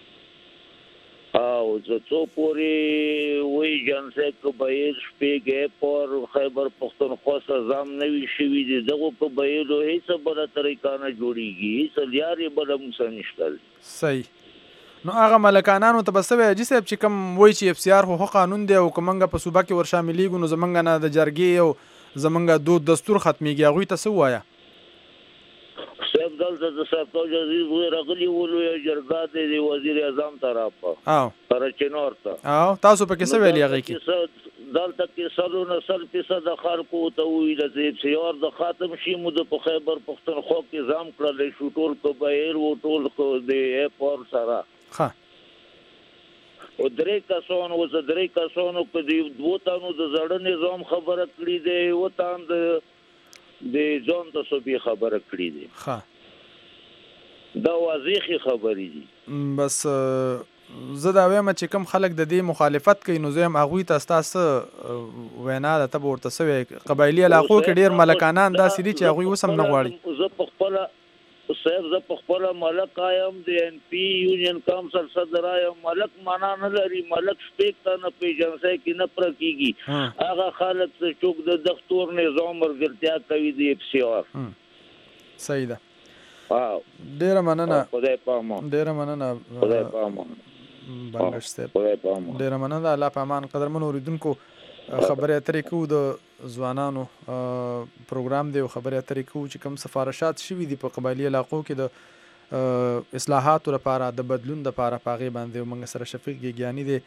او زه څو پوری وی جنسه قبایل شپېګه پر خیبر پختونخوا سزام نوي شوی دي دغه قبایلو هیڅ بل طریقه نه جوړیږي هیڅ لیاري بل مسنشتل صحیح نو هغه ملکانانو ته بسوي چې صاحب چې کوم وای چې اف سی آر خو قانون دی او کومنګ په صوبه کې ور شاملېږي نو زمنګ نه د جرګې او زمنګ دود دستور ختميږي هغه ته څه وایا صاحب دلته د ساتو جزیز وی راغلی ولو یو جرګه دی وزیر اعظم طرفه او پر چنور ته او تاسو په کې څه ویلي هغه کې دلته کې سلو نه سل فیصد خلکو ته ویل چې سیار د خاتم شي مو د خیبر پختونخوا کې ځام کړل شو ټول قبایل او ټول خو د پور سره ها او درې کسانو او درې کسانو په دې دوه تانو د زړه نظام خبره کړې ده او تان د د ځان د صوبې خبره کړې ده ها دا واضحي خبرې دي بس زه دا وایم چې کوم خلک د دې مخالفت کوي نو زه هم هغوی ته ستاسو وینا ده ته ورته سوي قبایلی علاقو کې ډیر ملکانان دا سړي چې هغوی وسم نه غواړي زه په خپل صاحب زه په خپل ملک آیم د ان پی یونین کونسل صدر آیم ملک معنا نه لري ملک شپېک ته نه پیژنځي کې نه پر کېږي هغه خلک چې چوک د دستور نظام ورګرتیا کوي د اف سی آر صحیح ده واو ډیر مننه خدای پامه ډیر مننه خدای پامه بنگش صاحب خدای پامه ډیر مننه الله پامان قدرمن اوریدونکو خبرې اترې کوو د ځوانانو پروګرام دی او خبرې اترې کوو چې کوم سفارشات شوي دي په قبایلي علاقو کې د اصلاحاتو لپاره د بدلون لپاره په هغې باندې موږ سره شفیق ګیګیاني دی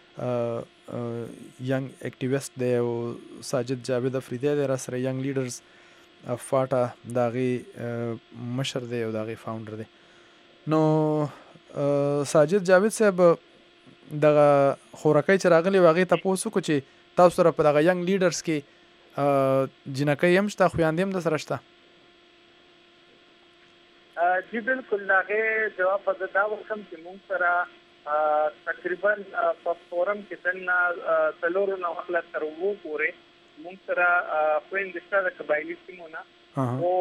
ینګ اکټیویسټ دی او ساجد جاوید افریدی دی را سره ینګ لیډرز اف فاټا د هغې مشر دی او د هغې فاونډر دی نو ساجد جاوید صاحب دغه خورکۍ چې راغلي و هغې تپوس وکړو چې تاسو سره په دغه ینګ لیډرز کې جنکۍ هم شته خویندې هم د سره شته جی بالکل هغې جواب به دا وکړم چې موږ سره تقریبا په فورم کې دننه څلورو نه واخله تر اوو پورې موږ سره خویندې شته د قبایلي سیمو نه او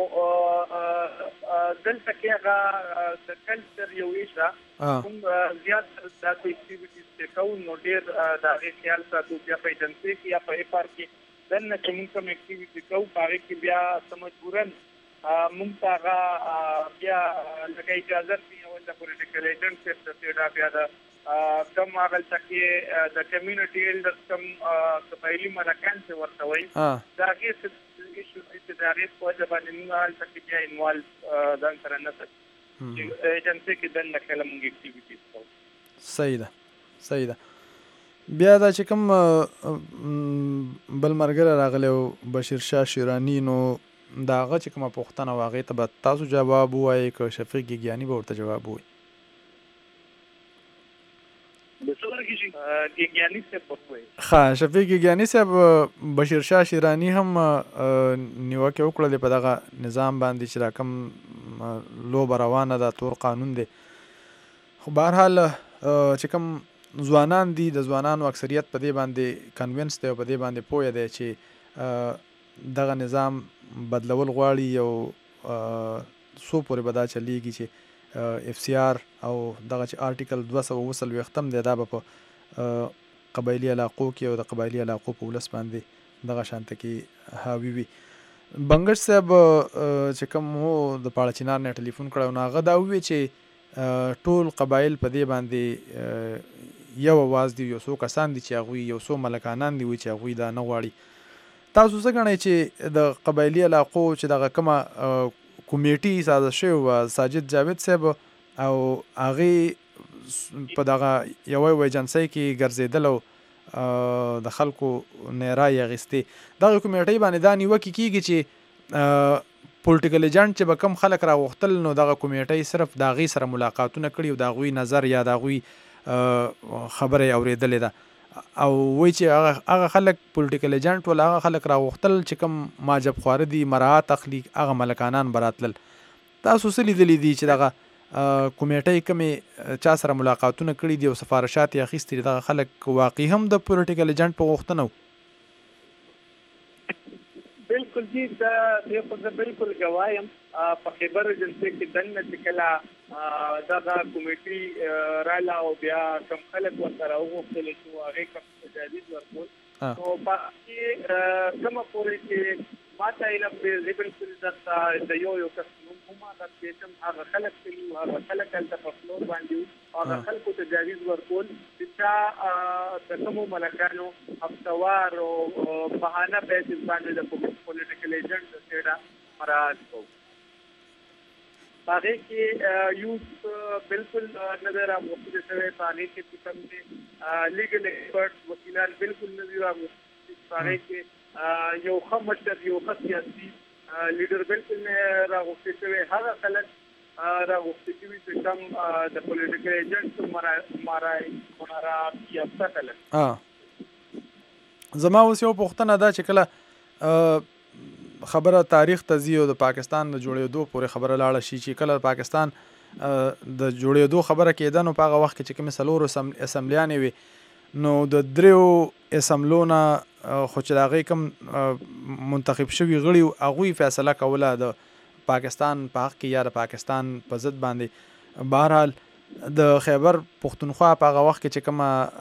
دلته کې هغه د کلچر یو ایشه کوم زیات داسې اکټیویټیز چې کوو نو ډېر د هغې خیال ساتو بیا په ایجنسۍ کې یا په اف آر کې دننه چې موږ کوم اکټیویټي کوو په هغې کې بیا څه مجبوراً موږ ته هغه بیا لکه اجازت وي او د پولیټیکل ایجنټ صاحب ته سیډا بیا د کم هغلته کې د کمیونټي ایلډرز کم قبایلي ملکان چې ورته وایي د هغې څه ایشو چې د هغې په وجه باندې موږ هلته کې بیا انوالو ځان سره نه ساتو چې ایجنسۍ کې دننه کله موږ اکټیویټیز کوو صحیح ده صحیح ده بیا دا چې کوم بل ملګری راغلی و بشیر شاه شیراني نو د هغه چې کومه پوښتنه و هغې ته به تاسو جواب ووایئ که شفیق ګیګیاني به ورته جواب ووایي ګیګیانی صاحب وکوي. ښه شفیق ګیګیانی صاحب بشیر شاه شیرانی هم نیوکه وکړه په دغه نظام باندې چې را کوم لوبه روانه ده تور قانون دی. خو بهرحال چې کوم ځوانان دي د ځوانانو اکثریت په دې باندې کنوینس دی او په دې باندې پوهه دی چې دغه نظام بدلول غواړي او څو پورې به دا چلیږي چې اف سی آر او دغه چې آرټیکل دوه سوه اوه څلوېښتم دی دا به په قبایلي علاقو کې او د قبایلي علاقو په ولس باندې دغه شانته کې حاوي وي. بنګش صاحب چې کوم هو د پاړه چنار نه ټلیفون کړی نو هغه دا وویل چې ټول قبایل په دې باندې یو اواز دی، یو څو کسان دي چې هغوی یو څو ملکانان دي وي چې هغوی دا نه غواړي. تاسو څه ګڼئ چې د قبایلي علاقو چې دغه کومه کمیټي سازه شوې وه ساجد جاوید صاحب او هغې په دغه یوه یوه ایجنسۍ کې ګرځېدل او د خلکو نه رایې اخیستې، دغه کمیټۍ باندې دا نیوکې کېږي چې پولیټیکل ایجنټ چې به کوم خلک راغوښتل نو دغه کمیټۍ صرف د هغوی سره ملاقاتونه کړي او د هغوی نظر یا د هغوی خبره یې اورېدلې ده او وایي چې هغه خلک پولیټیکل ایجنټ ول هغه خلک راغوښتل چې کوم ماجب خواره دي مراعات اخلي هغه ملکانان به راتلل. تاسو څه لیدلي دي چې دغه کمیټۍ کومې چا سره ملاقاتونه کړي دي او سفارشات یې اخیستي دي دغه خلک واقعي هم د پولیټیکل ایجنټ په غوښتنه وو؟ بالکل جی دا یو خو بالکل گوایم په خبر ایجنسۍ کې دننه چې کله دغه کمیټي راله او بیا کوم خلک ورسره وغوښتل چې هغې کوم تجاویز ورکول نو باقي کومه پورې چې ماته علم دی زه بالکل درته د یو یو کس نوم هم هغه پیژنم هغه خلک چې وو هغه خلک هلته په فلور باندې وو هغه خلکو تجاویز ورکول چې چا د کومو ملکانو هفتوار او بهانه بیسز باندې د پولیټیکل ایجنټ د سیډه مراعات کوو. هغې کې یوز بالکل نه دی راغوښتل شوی، په هغې کې چې کوم دي لیګل ایکسپرټ وکیلان بالکل نه دي راغوښتل. په هغې کې یو ښه مشر یو ښه سیاسي لیډر بالکل نه راغوښتل شوی، هغه خلک راغوښتل شوي چې کوم د پولیټیکل ایجنټ مراعات یافته خلک. زما اوس یو پوښتنه ده چې کله خبره تاریخ ته ځي او د پاکستان د جوړېدو پورې خبره لاړه شي چې کله پاکستان د جوړېدو خبره کېده نو په هغه وخت کې چې کومې څلورو اسمبلیانې وي نو د دریو اسمبلو نه خو چې د هغې کوم منتخب شوي غړي هغوی فیصله کوله د پاکستان په حق کې یا د پاکستان په ضد باندې. بهرحال د خیبر پښتونخوا په هغه وخت کې چې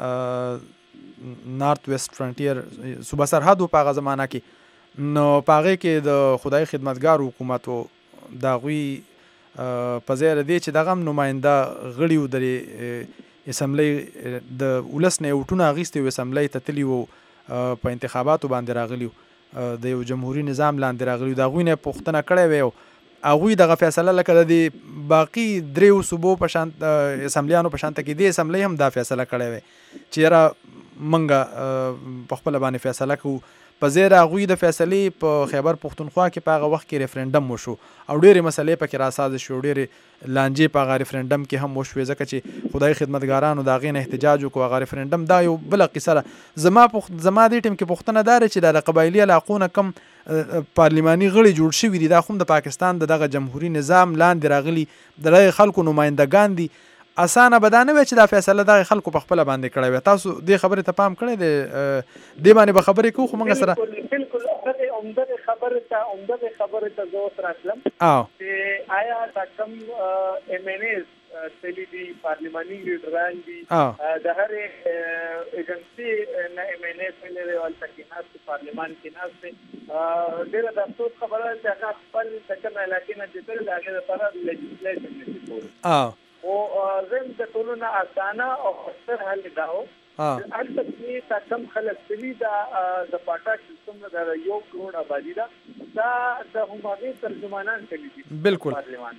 کومه نارت ویسټ فرنټیر صوبه سرحد و په هغه زمانه کې نو په هغې کې د خدای خدمتګار حکومت و د هغوی په ځای له دې چې دغه هم نماینده غړي و د اسمبلۍ د ولس نه یې وټونه اخیستي وو اسمبلۍ ته تللي وو په انتخاباتو باندې راغلي وو د یو جمهوري نظام لاندې راغلي وو د هغوی نه یې پوښتنه کړې وی او هغوی دغه فیصله لکه د باقي دریو صوبو په شان اسمبلیانو په شانته کې دې اسمبلۍ هم دا فیصله کړې وی چې یاره موږ په خپله باندې فیصله کوو. په ځای د هغوی د فیصلې په خیبر پښتونخوا کې په هغه وخت کې ریفرنډم وشو او ډېرې مسلې پکې راسازې شو، ډېرې لانجې په هغه ریفرنډم کې هم وشوې ځکه چې خدای خدمتګارانو د هغې نه احتجاج وکړو. هغه ریفرنډم دا یو بله قصه ده. زما زما دې ټیم کې پوښتنه دا ده چې دا د قبایلي علاقو نه کوم پارلماني غړي جوړ شوي دي دا خو د پاکستان د دغه جمهوري نظام لاندې راغلي د دغه خلکو نمایندګان دي، اسانه به دا نه وي چې دا فیصله دغه خلکو په خپله باندې کړی وي. تاسو دې خبرې ته پام کړی دی؟ دې باندې به خبرې کوو خو موږ سره بالکل عمده خبرې ته عمده خبرې ته زه اوس راتلم چې آیا دا کوم ایم این ایز تللی دي پارلماني لیډران دي د هرې ایجنسي نه ایم این ای تللی دی هلته کېناستې پارلمان کېناستې ډېره د افسوس خبره ده چې هغه خپل د کوم علاقې نه چې تللی د هغې دپاره لیجسلیشن نشي کولی خو زم د ټولو نه اسانه او خسر حل دا و هلته کې تا کم خلک تلي دا د پاټا چې څومره د یو کروڑ آبادي ده دا د همغې ترجمانان تلي دي بالکل.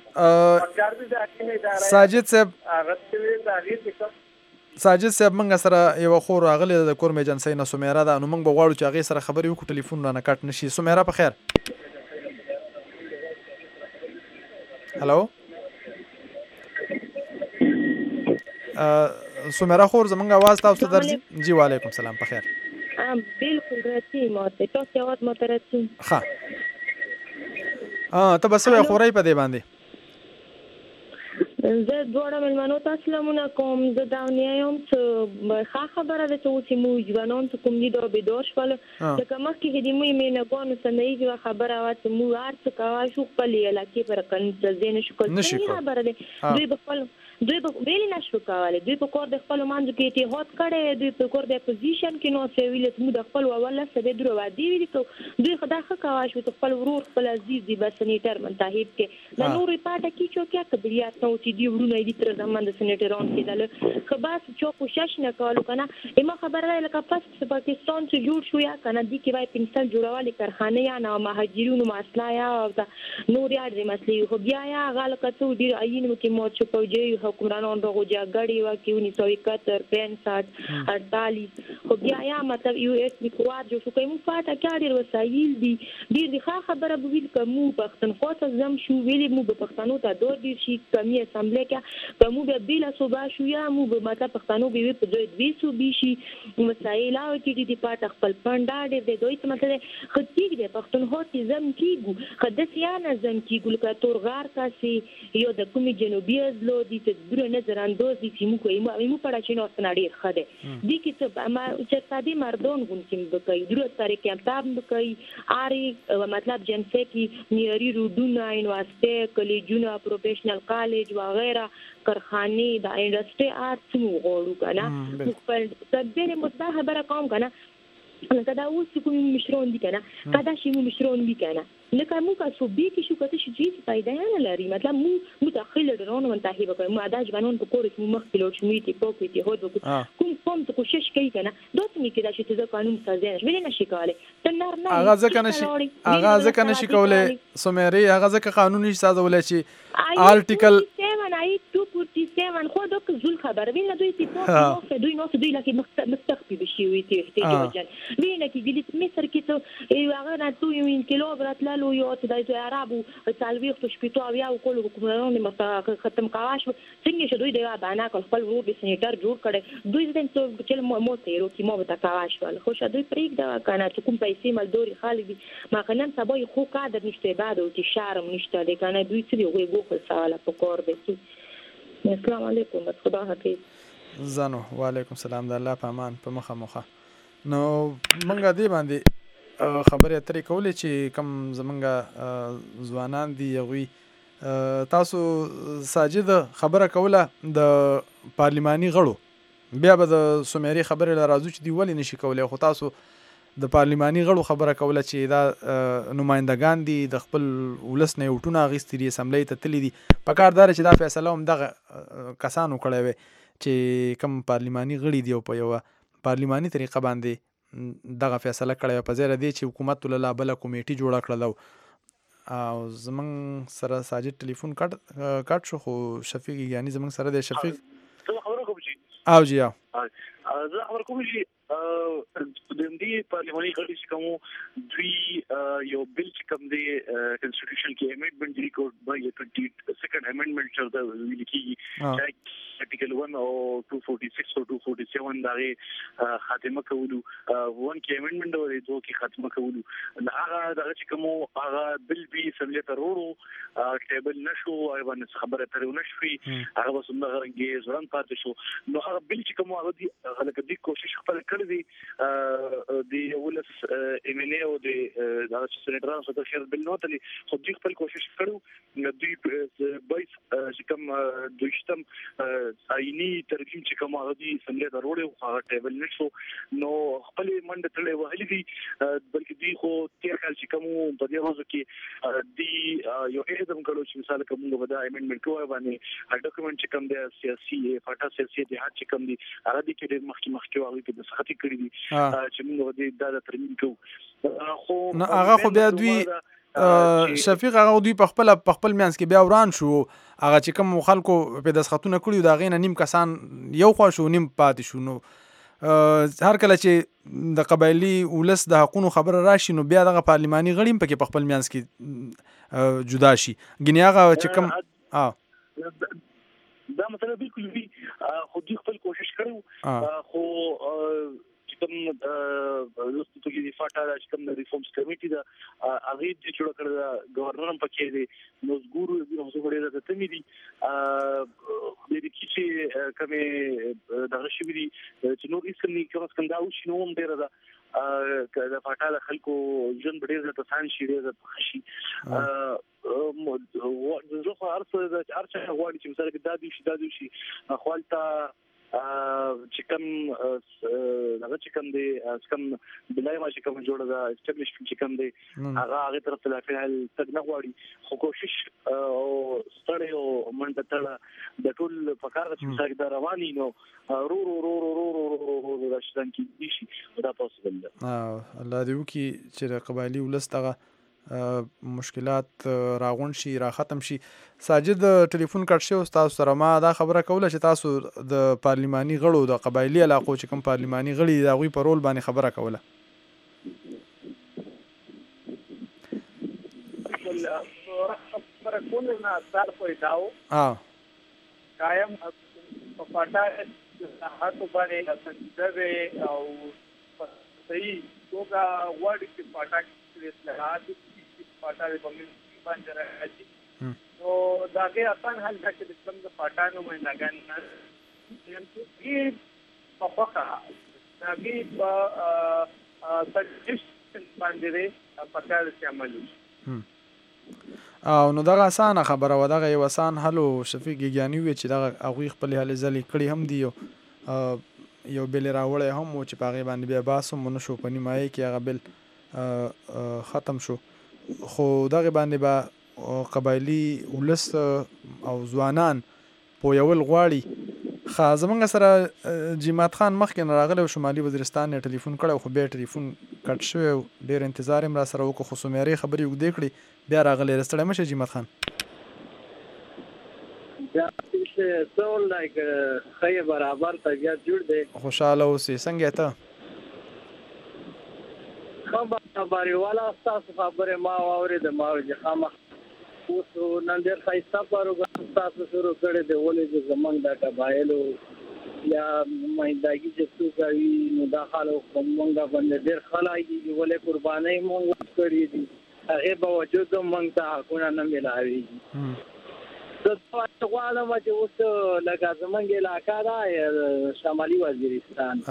ساجد صاحب ساجد صاحب موږ سره یوه خور راغلې ده د کورم ایجنسۍ نه سمیره ده نو موږ به غواړو چې هغې سره خبرې وکړو ټلیفون رانه کټ نه شي. سمیره په خیر؟ هلو سمیرا خور زمونږ اواز تاسو ته درځي؟ جی وعلیکم سلام په خیر. بالکل راځي ماته تاسو اواز ماته راځي. ښه اه ته به څه خورئ په دې باندې؟ زه دواړه مېلمنو ته سلامونه کوم. زه دا ونیایم چې ښه خبره ده چې اوس موږ ځوانان چې کوم دي دا بیدار شول، لکه مخکې چې د موږ مینهګانو سره یوه خبره وه چې موږ هر څه کولی شو خپلې علاقې په قانون تنظیم نه شو کولی. صحیح خبره ده. دوی به خپل دوی به ویلې نه شو کولی. دوی په کور د خپلو منځو کې اتحاد کړی، دوی په کور د اپوزیشن کې ناست ویل چې موږ د خپل اول سره درو وعدې ویلې کوو. دوی خو دا ښه کولی شو چې خپل ورور خپل عزیز دی به سنیټر منتخب کړي. د نورې پاټه کې چوکیا قبلیات نه و چې دوی ورونه یې دي تر زمان د سنیټران کېدل. خو بس چا کوشش نه کولو که نه. اما خبره ده لکه پس چې پاکستان چې جوړ شو یا که نه دې کې باید پنسل جوړولې کارخانې یا نه مهاجرینو مسله یا نورې اړې مسلې خو بیا یا هغه لکه څه ډېر عینو کې مات شو پوجي حکمرانان دغو جګړې وه کې انیس سو اکهتر پینسټ اړتالیس خو بیا یا مطلب یو ایس بي قوات جوړ شو. که موږ پاټه کې ډېر وسایل دي ډېر د ښه خبره به ویل که موږ پښتونخوا ته ځم شو ویلې موږ به پښتنو ته دور ډېر شي کمي اسمبلۍ کې که موږ بیا بېله صوبه شو یا موږ به مطلب پښتنو به وي په ځای دوې صوبې شي وسایل او چې دي د پاټه خپل فنډ ډېر دی دوی څه مطلب دی ښه ټیک دی پښتونخوا چې ځم کېږو ښه داسې یا نه ځم کېږو لکه تورغار کاسې یا د کومې جنوبي اضلو دي چې دوره نظر انداز دي چې موږ موږ پړه چې ناستنه ډېر ښه دی دي کې څه چرسادي مردان غونکې بکوي درست سره کمتاب بکوي آري مطلب جنسه کې معیاري روډونه یونیورسټۍ کلیجونه پروفیشنل کالج وغیره کارخانې د انډسټري آرټس موږ غواړو که نه موږ خپل ډېرې مثبت خبره کوم که نه لکه دا اوس چې کوم مشران دي که نه که دا شي مو مشران وي که نه لکه موږ که صوبې کې شو که څه شي هېڅ فایده نه لري مطلب موږ موږ ته ښه لیډرانو منتخبه کوي موږ دا ځوانان په کور کې موږ مخکې لاړ شو موږ اتفاق اتحاد وکړو کوم قوم ته کوشش کوي که نه دا څنګه کېدای شي چې زه قانون سازی نه شم ولې نه شي کولی ته نر نه هغه ځکه نه شي هغه ځکه نه شي کولی سمیرې هغه ځکه قانون نشي سازولی چې آرټیکل خو دا که زول خبره وینه دوی اتفاق ناست دوی ناست دوی لکه مستخفي بشي وي تحتاج وجن وینه کې ګلیت مصر کې څه هغه نه تو یو انقلاب راتللو یو چې د عربو څلوېښتو شپېتو اویا کلو حکمرانانو ختم کاوه شو څنګه چې دوی د بانا خپل ورور د سنیټر جوړ کړي دوی ځین چې مو ته یو کې مو ته کاوه شو خو شه دوی پرېږده کنه چې کوم پیسې مالدوري خالي دي ما کنن سبا خو کادر نشته بعد او چې شرم نشته د کنه دوی څه دی غوښه سواله په کور دی السلام علیکم خدا حافظ. زانو وعلیکم السلام د الله په امان په مخه مخه نو مونږ دې باندې خبرې اترې کولې چې کم زمونږ ځوانان دي هغوی تاسو ساجد خبره کوله د پارلماني غړو بیا به د سمیرې خبرې له راځو چې دی ولې نشي کولی خو تاسو د پارلماني غړو خبره کوله چې دا نمایندګان دي د خپل ولس نه وټونه اخیستي دي اسمبلۍ ته تللي دي په کار دا چې دا فیصله هم دغه کسانو کړی وی چې کم پارلماني غړي دي او په یوه پارلماني طریقه باندې دغه فیصله کړی وی په ځای د دې چې حکومت له بله کمیټي جوړه کړله او زمونږ سره ساجد ټلیفون کټ شو خو شفیق یعنی زمونږ سره دی شفیق او جی او زه خبر کوم چې د دې پارلماني غړي چې کوم دوی یو بل چې کوم دی کنسټیټیوشن کې امندمنت دی کوډ باندې سیکنډ امندمنت چې دا ویل کیږي آرټیکل ون او two forty-six او two forty-seven دغه خاتمه کولو ون کې امندمنت او دوه کې خاتمه کولو هغه دغه چې کوم هغه بل بي سملې ته وروړو ټیبل نشو او باندې خبره ترې نشوي هغه وسمه غرنګي ځوان پاتې شو نو هغه بل چې کوم هغه دی هغه کدي کوشش خپل کړی دی د ولس ایم ان ای او د دغه سېنیټرانو سره شیر بل نو تلي خو دوی خپل کوشش کړو دوی بایس چې کوم دویشتم آئینی ترمیم چې کوم هغه دی سملې ته وروړو هغه ټیبل نشو نو خپل منډه تلې وهلې دي بلکې دوی خو تیر کال چې کوم په دې ورځو کې دی یو اعدام کړو چې مثال کوم ودا امندمنت کوه باندې ډاکومنت چې کوم دی سیاسي فاټا سیاسي د هڅې کوم دی هغه د کې د مخکې مخکې واغې کې د سختي کړې دي چې موږ د دا ترمیم کوو خو نو هغه خو بیا دوی شفیق هغه دوی په خپل په خپل میانس کې بیا وران شو هغه چې کوم خلکو په دسخطونه کړیو دا غینه نیم کسان یو خوا شو نیم پاتې شو نو هر کله چې د قبایلی ولس د حقونو خبره راشي نو بیا دغه پارلماني غړي په کې په خپل میانس کې جدا شي ګنې هغه چې کوم دا مسله بالکل وی خو دوی خپل کوشش کړو خو کوم لوستو کې د فاټا د کوم ریفورمز کمیټي دا هغه چې جوړ کړل گورنر هم پکې دي نو ګورو د اوسګړې د تمې دي د دې چې کومه دغه شي دي چې نو هیڅ نه کوم څنګه او شنو هم ډیر ده د فاټا د خلکو ژوند ډیر د تسان شي ډیر د خشي زه خو ارڅ د ارڅ غواړي چې مثلا د دې شي د دې شي خپلتا چې کوم هغه چې کوم دی کوم بلای ما چې کوم جوړه دا اسټابلیشمنت چې کوم دی هغه هغه طرف ته فعال تګ نه غواړي خو کوشش او ستړی او منډه تړه د ټول فکر چې څنګه دا رواني نو رو رو رو رو رو رو رو د شتن کې شي دا پوسیبل ده. الله دې وکي چې قبایلی ولستغه مشکلات راغون شي را ختم شي. ساجد ټلیفون کټ شو تاسو سره ما دا خبره کوله چې تاسو د پارلیماني غړو د قبایلی علاقو چې کوم پارلیماني غړي دا غوي په رول باندې خبره کوله. خبره کوله نه تاسو په داو ها قائم په پټه هاتو باندې څنګه او صحیح توګه وړي چې پټه اصلاحات پټاوي باندې باندې راځي نو دا کې آسان حل ده چې د څنګه پټانو باندې لګان نه چې په خوخه دا کې په سجشن باندې پټاوي چې عمل او نو دا آسان خبره و دا یو آسان حل او شفیق ګیانی وی چې دا هغه خپل حل ځلې کړی هم دی یو بل راوړی هم چې پاغه باندې بیا باسو مونږ شو پنی مای کې هغه بل ختم شو خو دغه باندې با قبایلی ولس او ځوانان پویول غواړي خا زمونږ سره جماعت خان مخکې راغلی شمالي وزیرستان نه ټلیفون کړو خو به ټلیفون کټ شو ډیر انتظار هم را سره وکړو خو سمېری خبرې وګدې کړې بیا راغلی رستړی مشه جماعت خان بیا چې ټول لایک خی برابر طبیعت جوړ دی خوشاله اوسې څنګه ته خبرې والا تاسو خبره ما اورید ما چې خامخ اوس نن ډېر ښایسته پروګرام تاسو شروع کړی دی ولې چې زمونږ د قبایلو یا مایندګي چې څو کوي نو دا خلک مونږ باندې ډېر خلای دي ولې قربانۍ مونږ کړې دي هغه باوجود مونږ ته حقونه نه ملایوي زه تاسو غواړم چې اوس لکه زمونږ علاقه ده شمالي وزیرستان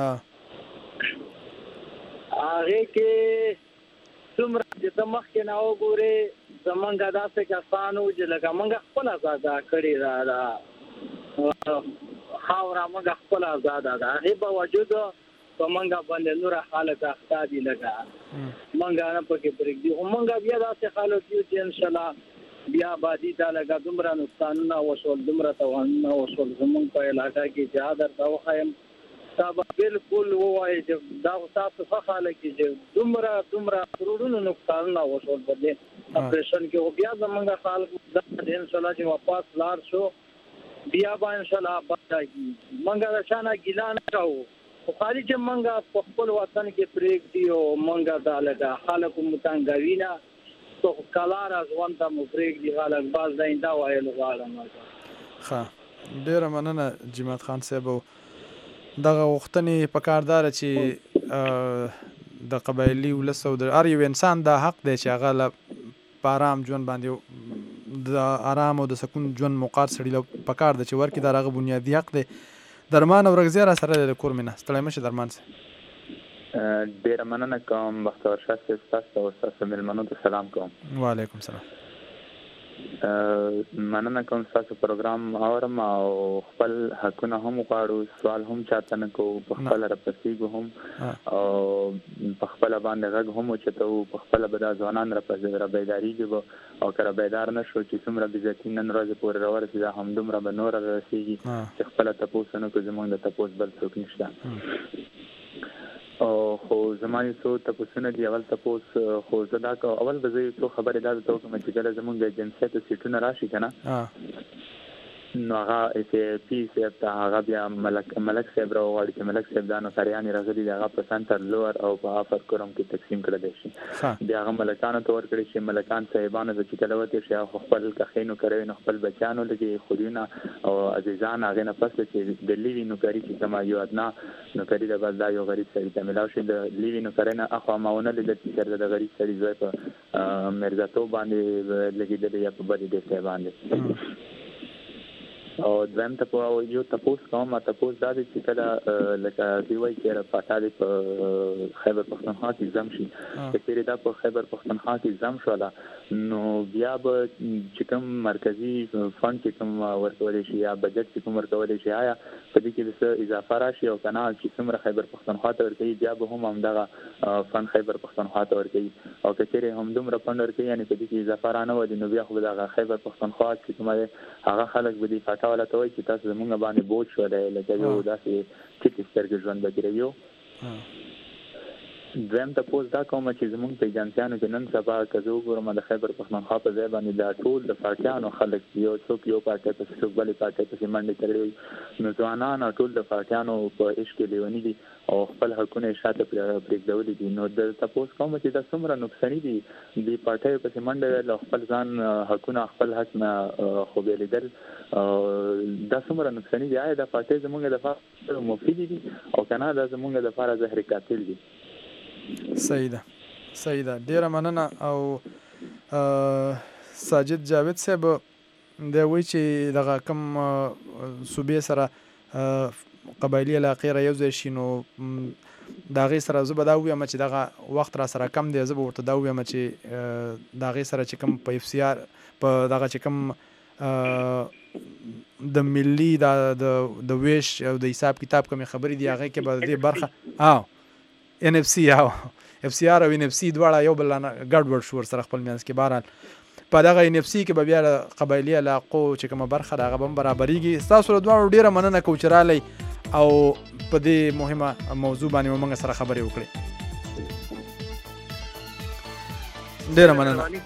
هغه کې څومره چې د مخکې نه وګورې زمونږ داسې کسانو چې لکه مونږ خپل آزاده کړې ده خاوره مونږ خپل آزاده ده هغې باوجود په مونږ باندې نور خلک اخته دي لکه مونږ نه پکې پرېږدي خو مونږ بیا داسې خلک یو چې انشاءالله بیا آبادي ته لکه دومره نقصانونه وشول دومره توانونه وشول زمونږ په علاقه کې چې دا درته وښایم دا بالکل وایي چې دا تاسو ښه خلک چې دومره دومره کروڑونو نقصانونه وشول په دې اپریشن کې خو بیا زمونږ خلک دا انشاءالله چې واپس لاړ شو بیا به انشاءالله آباد کېږي مونږ د چا نه ګیله نه کوو خو خالي چې مونږ په خپل وطن کې پرېږدي او مونږ دا لکه خلکو مو تنګوي نه تو کلاره ژوند ته مو پرېږدي خلک باز دا اینده ویل غواړم ښه ډېره مننه جماعت خان صاحب دغه غوښتنې په کار داره چې د قبایلي ولس او د هر یو انسان دا حق دی چې هغه له په ارام ژوند باندې د ارام او د سکون ژوند موقعات سړي له په کار ده چې ورکړي دا هغه بنیادي حق دی. درمان ورکزی را سره د کور مینه ستړی مشه درمان سه ډېره مننه کوم بختور شه ستاسو او ستاسو مېلمنو ته سلام کوم. وعلیکم سلام. مننه کوم ستاسو پروګرام اورم او خپل حقونه هم غواړو سوال هم چاته نه کوو په خپله راپسېږو هم او په خپله باندې غږ هم اوچتوو په خپله به دا ځوانان رابیدارېږي به او که رابیدار نه شو چې څومره بېزتي نن ورځې پورې راورسېږي دا همدومره به نوره رارسېږي چې خپله تپوس ونه کړو زموږ د تپوس بل څوک نشته. او خو زما یو څو تپوسونه دي. اول تپوس خو زه دا که اول به زه یو څو خبرې دا درته وکړم چې کله زموږ د جنسیت سیټونه راشي که نه نو هغه ای پی صاحب ته هغه بیا ملک ملک صاحب راوغواړي چې ملک صاحب دا نوکریانې راغلي دي هغه په سنټر لور او په افر کوروم کې تقسیم کړلی شي بیا هغه ملکانو ته ورکړي شي ملکان صاحبانو ته چې کله وتې شي هغه خپل کښې نوکرۍ نو خپل بچیانو لږې خورونه او عزیزان هغې نه پس چې د لیوي نوکري چې کومه یو ادنا نوکري ده بس دا یو غریب سړي ته میلاو شي د لیوي نوکرۍ نه اخوا ما ونه لیدل چې چېرته د غریب سړي زوی په مرزاتوب باندې لګېدلی یا په بدې ډېر باندې او دویم ته یو تپوس کوم تپوس دا دی چې کله لکه دوی وایي چې پاټا دی په خیبر پښتونخوا کې ځم شي که چېرې دا په خیبر پښتونخوا کې ځم شوله نو بیا به چې کوم مرکزي فنډ چې کوم ورکولی شي یا بجټ چې کوم ورکولی شي آیا په دې کې څه اضافه راشي او که نه چې څومره خیبر پښتونخوا ته ورکوي بیا به هم همدغه فنډ خیبر پښتونخوا ته ورکوي او که چېرې همدومره فنډ ورکوي یعنې په دې کې اضافه را نه ودي نو بیا خو به دغه خیبر پښتونخوا چې کومه دی هغه خلک به دې پاټا والا ته وایي چې تاسو زمونږ باندې بوج شولی لکه یو داسې ټیټې سترګې ژوند به تېروي دویم تپوس دا کوم چې زمونږ پیجانسیانو کې نن سبا که زه وګورم د خیبر پښتونخوا په ځای باندې دا ټول د پارټیانو خلک یو څوک یو پارټۍ پسې څوک بلې پارټۍ پسې منډې تړلې نو ځوانان ټول د پارټیانو په عشق کې لیوني دي او خپل حقونه یې شاته پرېږدولي دي نو د تپوس کوم چې دا څومره نقصاني دي دې پارټیو پسې منډه ویل او خپل ځان حقونه خپل حق نه خوبېلېدل دا څومره نقصاني دي آیا دا پارټۍ زمونږ دپاره مفیدې دي او که نه دا زمونږ دپاره زهر قاتل دي صحیح ده صحیح ده ډیره مننه او ساجد جاوید صاحب دی وایي چې دغه کوم صوبې سره قبایلي علاقې را یو ځای شي نو د هغې سره زه به دا ووایم چې دغه وخت را سره کم دی زه به ورته دا ووایم چې د هغې سره چې کوم په اف سی آر په دغه چې کوم د ملي د ویش او د حساب کتاب کومې خبرې دي هغې کې به د دې برخه او ان اف سی او اف سی آر او ان اف سی دواړه یو بل نه ګډوډ شو ورسره خپل منځ کې بهرحال په دغه ان اف سی کې به بیا قبایلي علاقو چې کومه برخه ده هغه به هم برابرېږي ستاسو له دواړو ډېره مننه کوو چې رالی او په دې مهمه موضوع باندې مو موږ سره خبرې وکړې ډېره مننه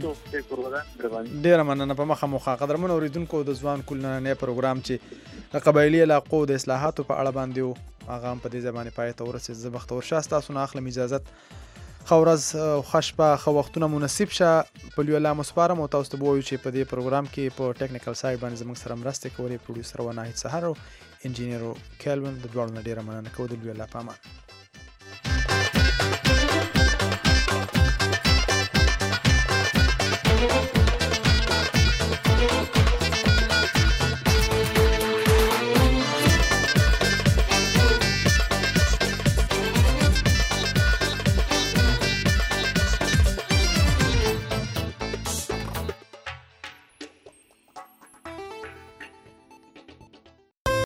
ډېره مننه په مخه مخه قدرمنو اورېدونکو د ځوان کول نننی پروګرام چې د قبایلي علاقو د اصلاحاتو په اړه باندې و هغه هم په دې ځای باندې پای ته ورسېد زه بختور شاه ستاسو نه اخلم اجازت ښه ورځ او ښه شپه ښه وختونه مناسب شه په لوی الله مو سپارم او تاسو ته به ووایو چې په دې پروګرام کې په ټیکنیکل سایډ باندې زموږ سره مرستې کولې پروډیوسر و ناهید سهر او انجینیر کیلوین د دواړو نه ډېره مننه کوو د لوی الله په امان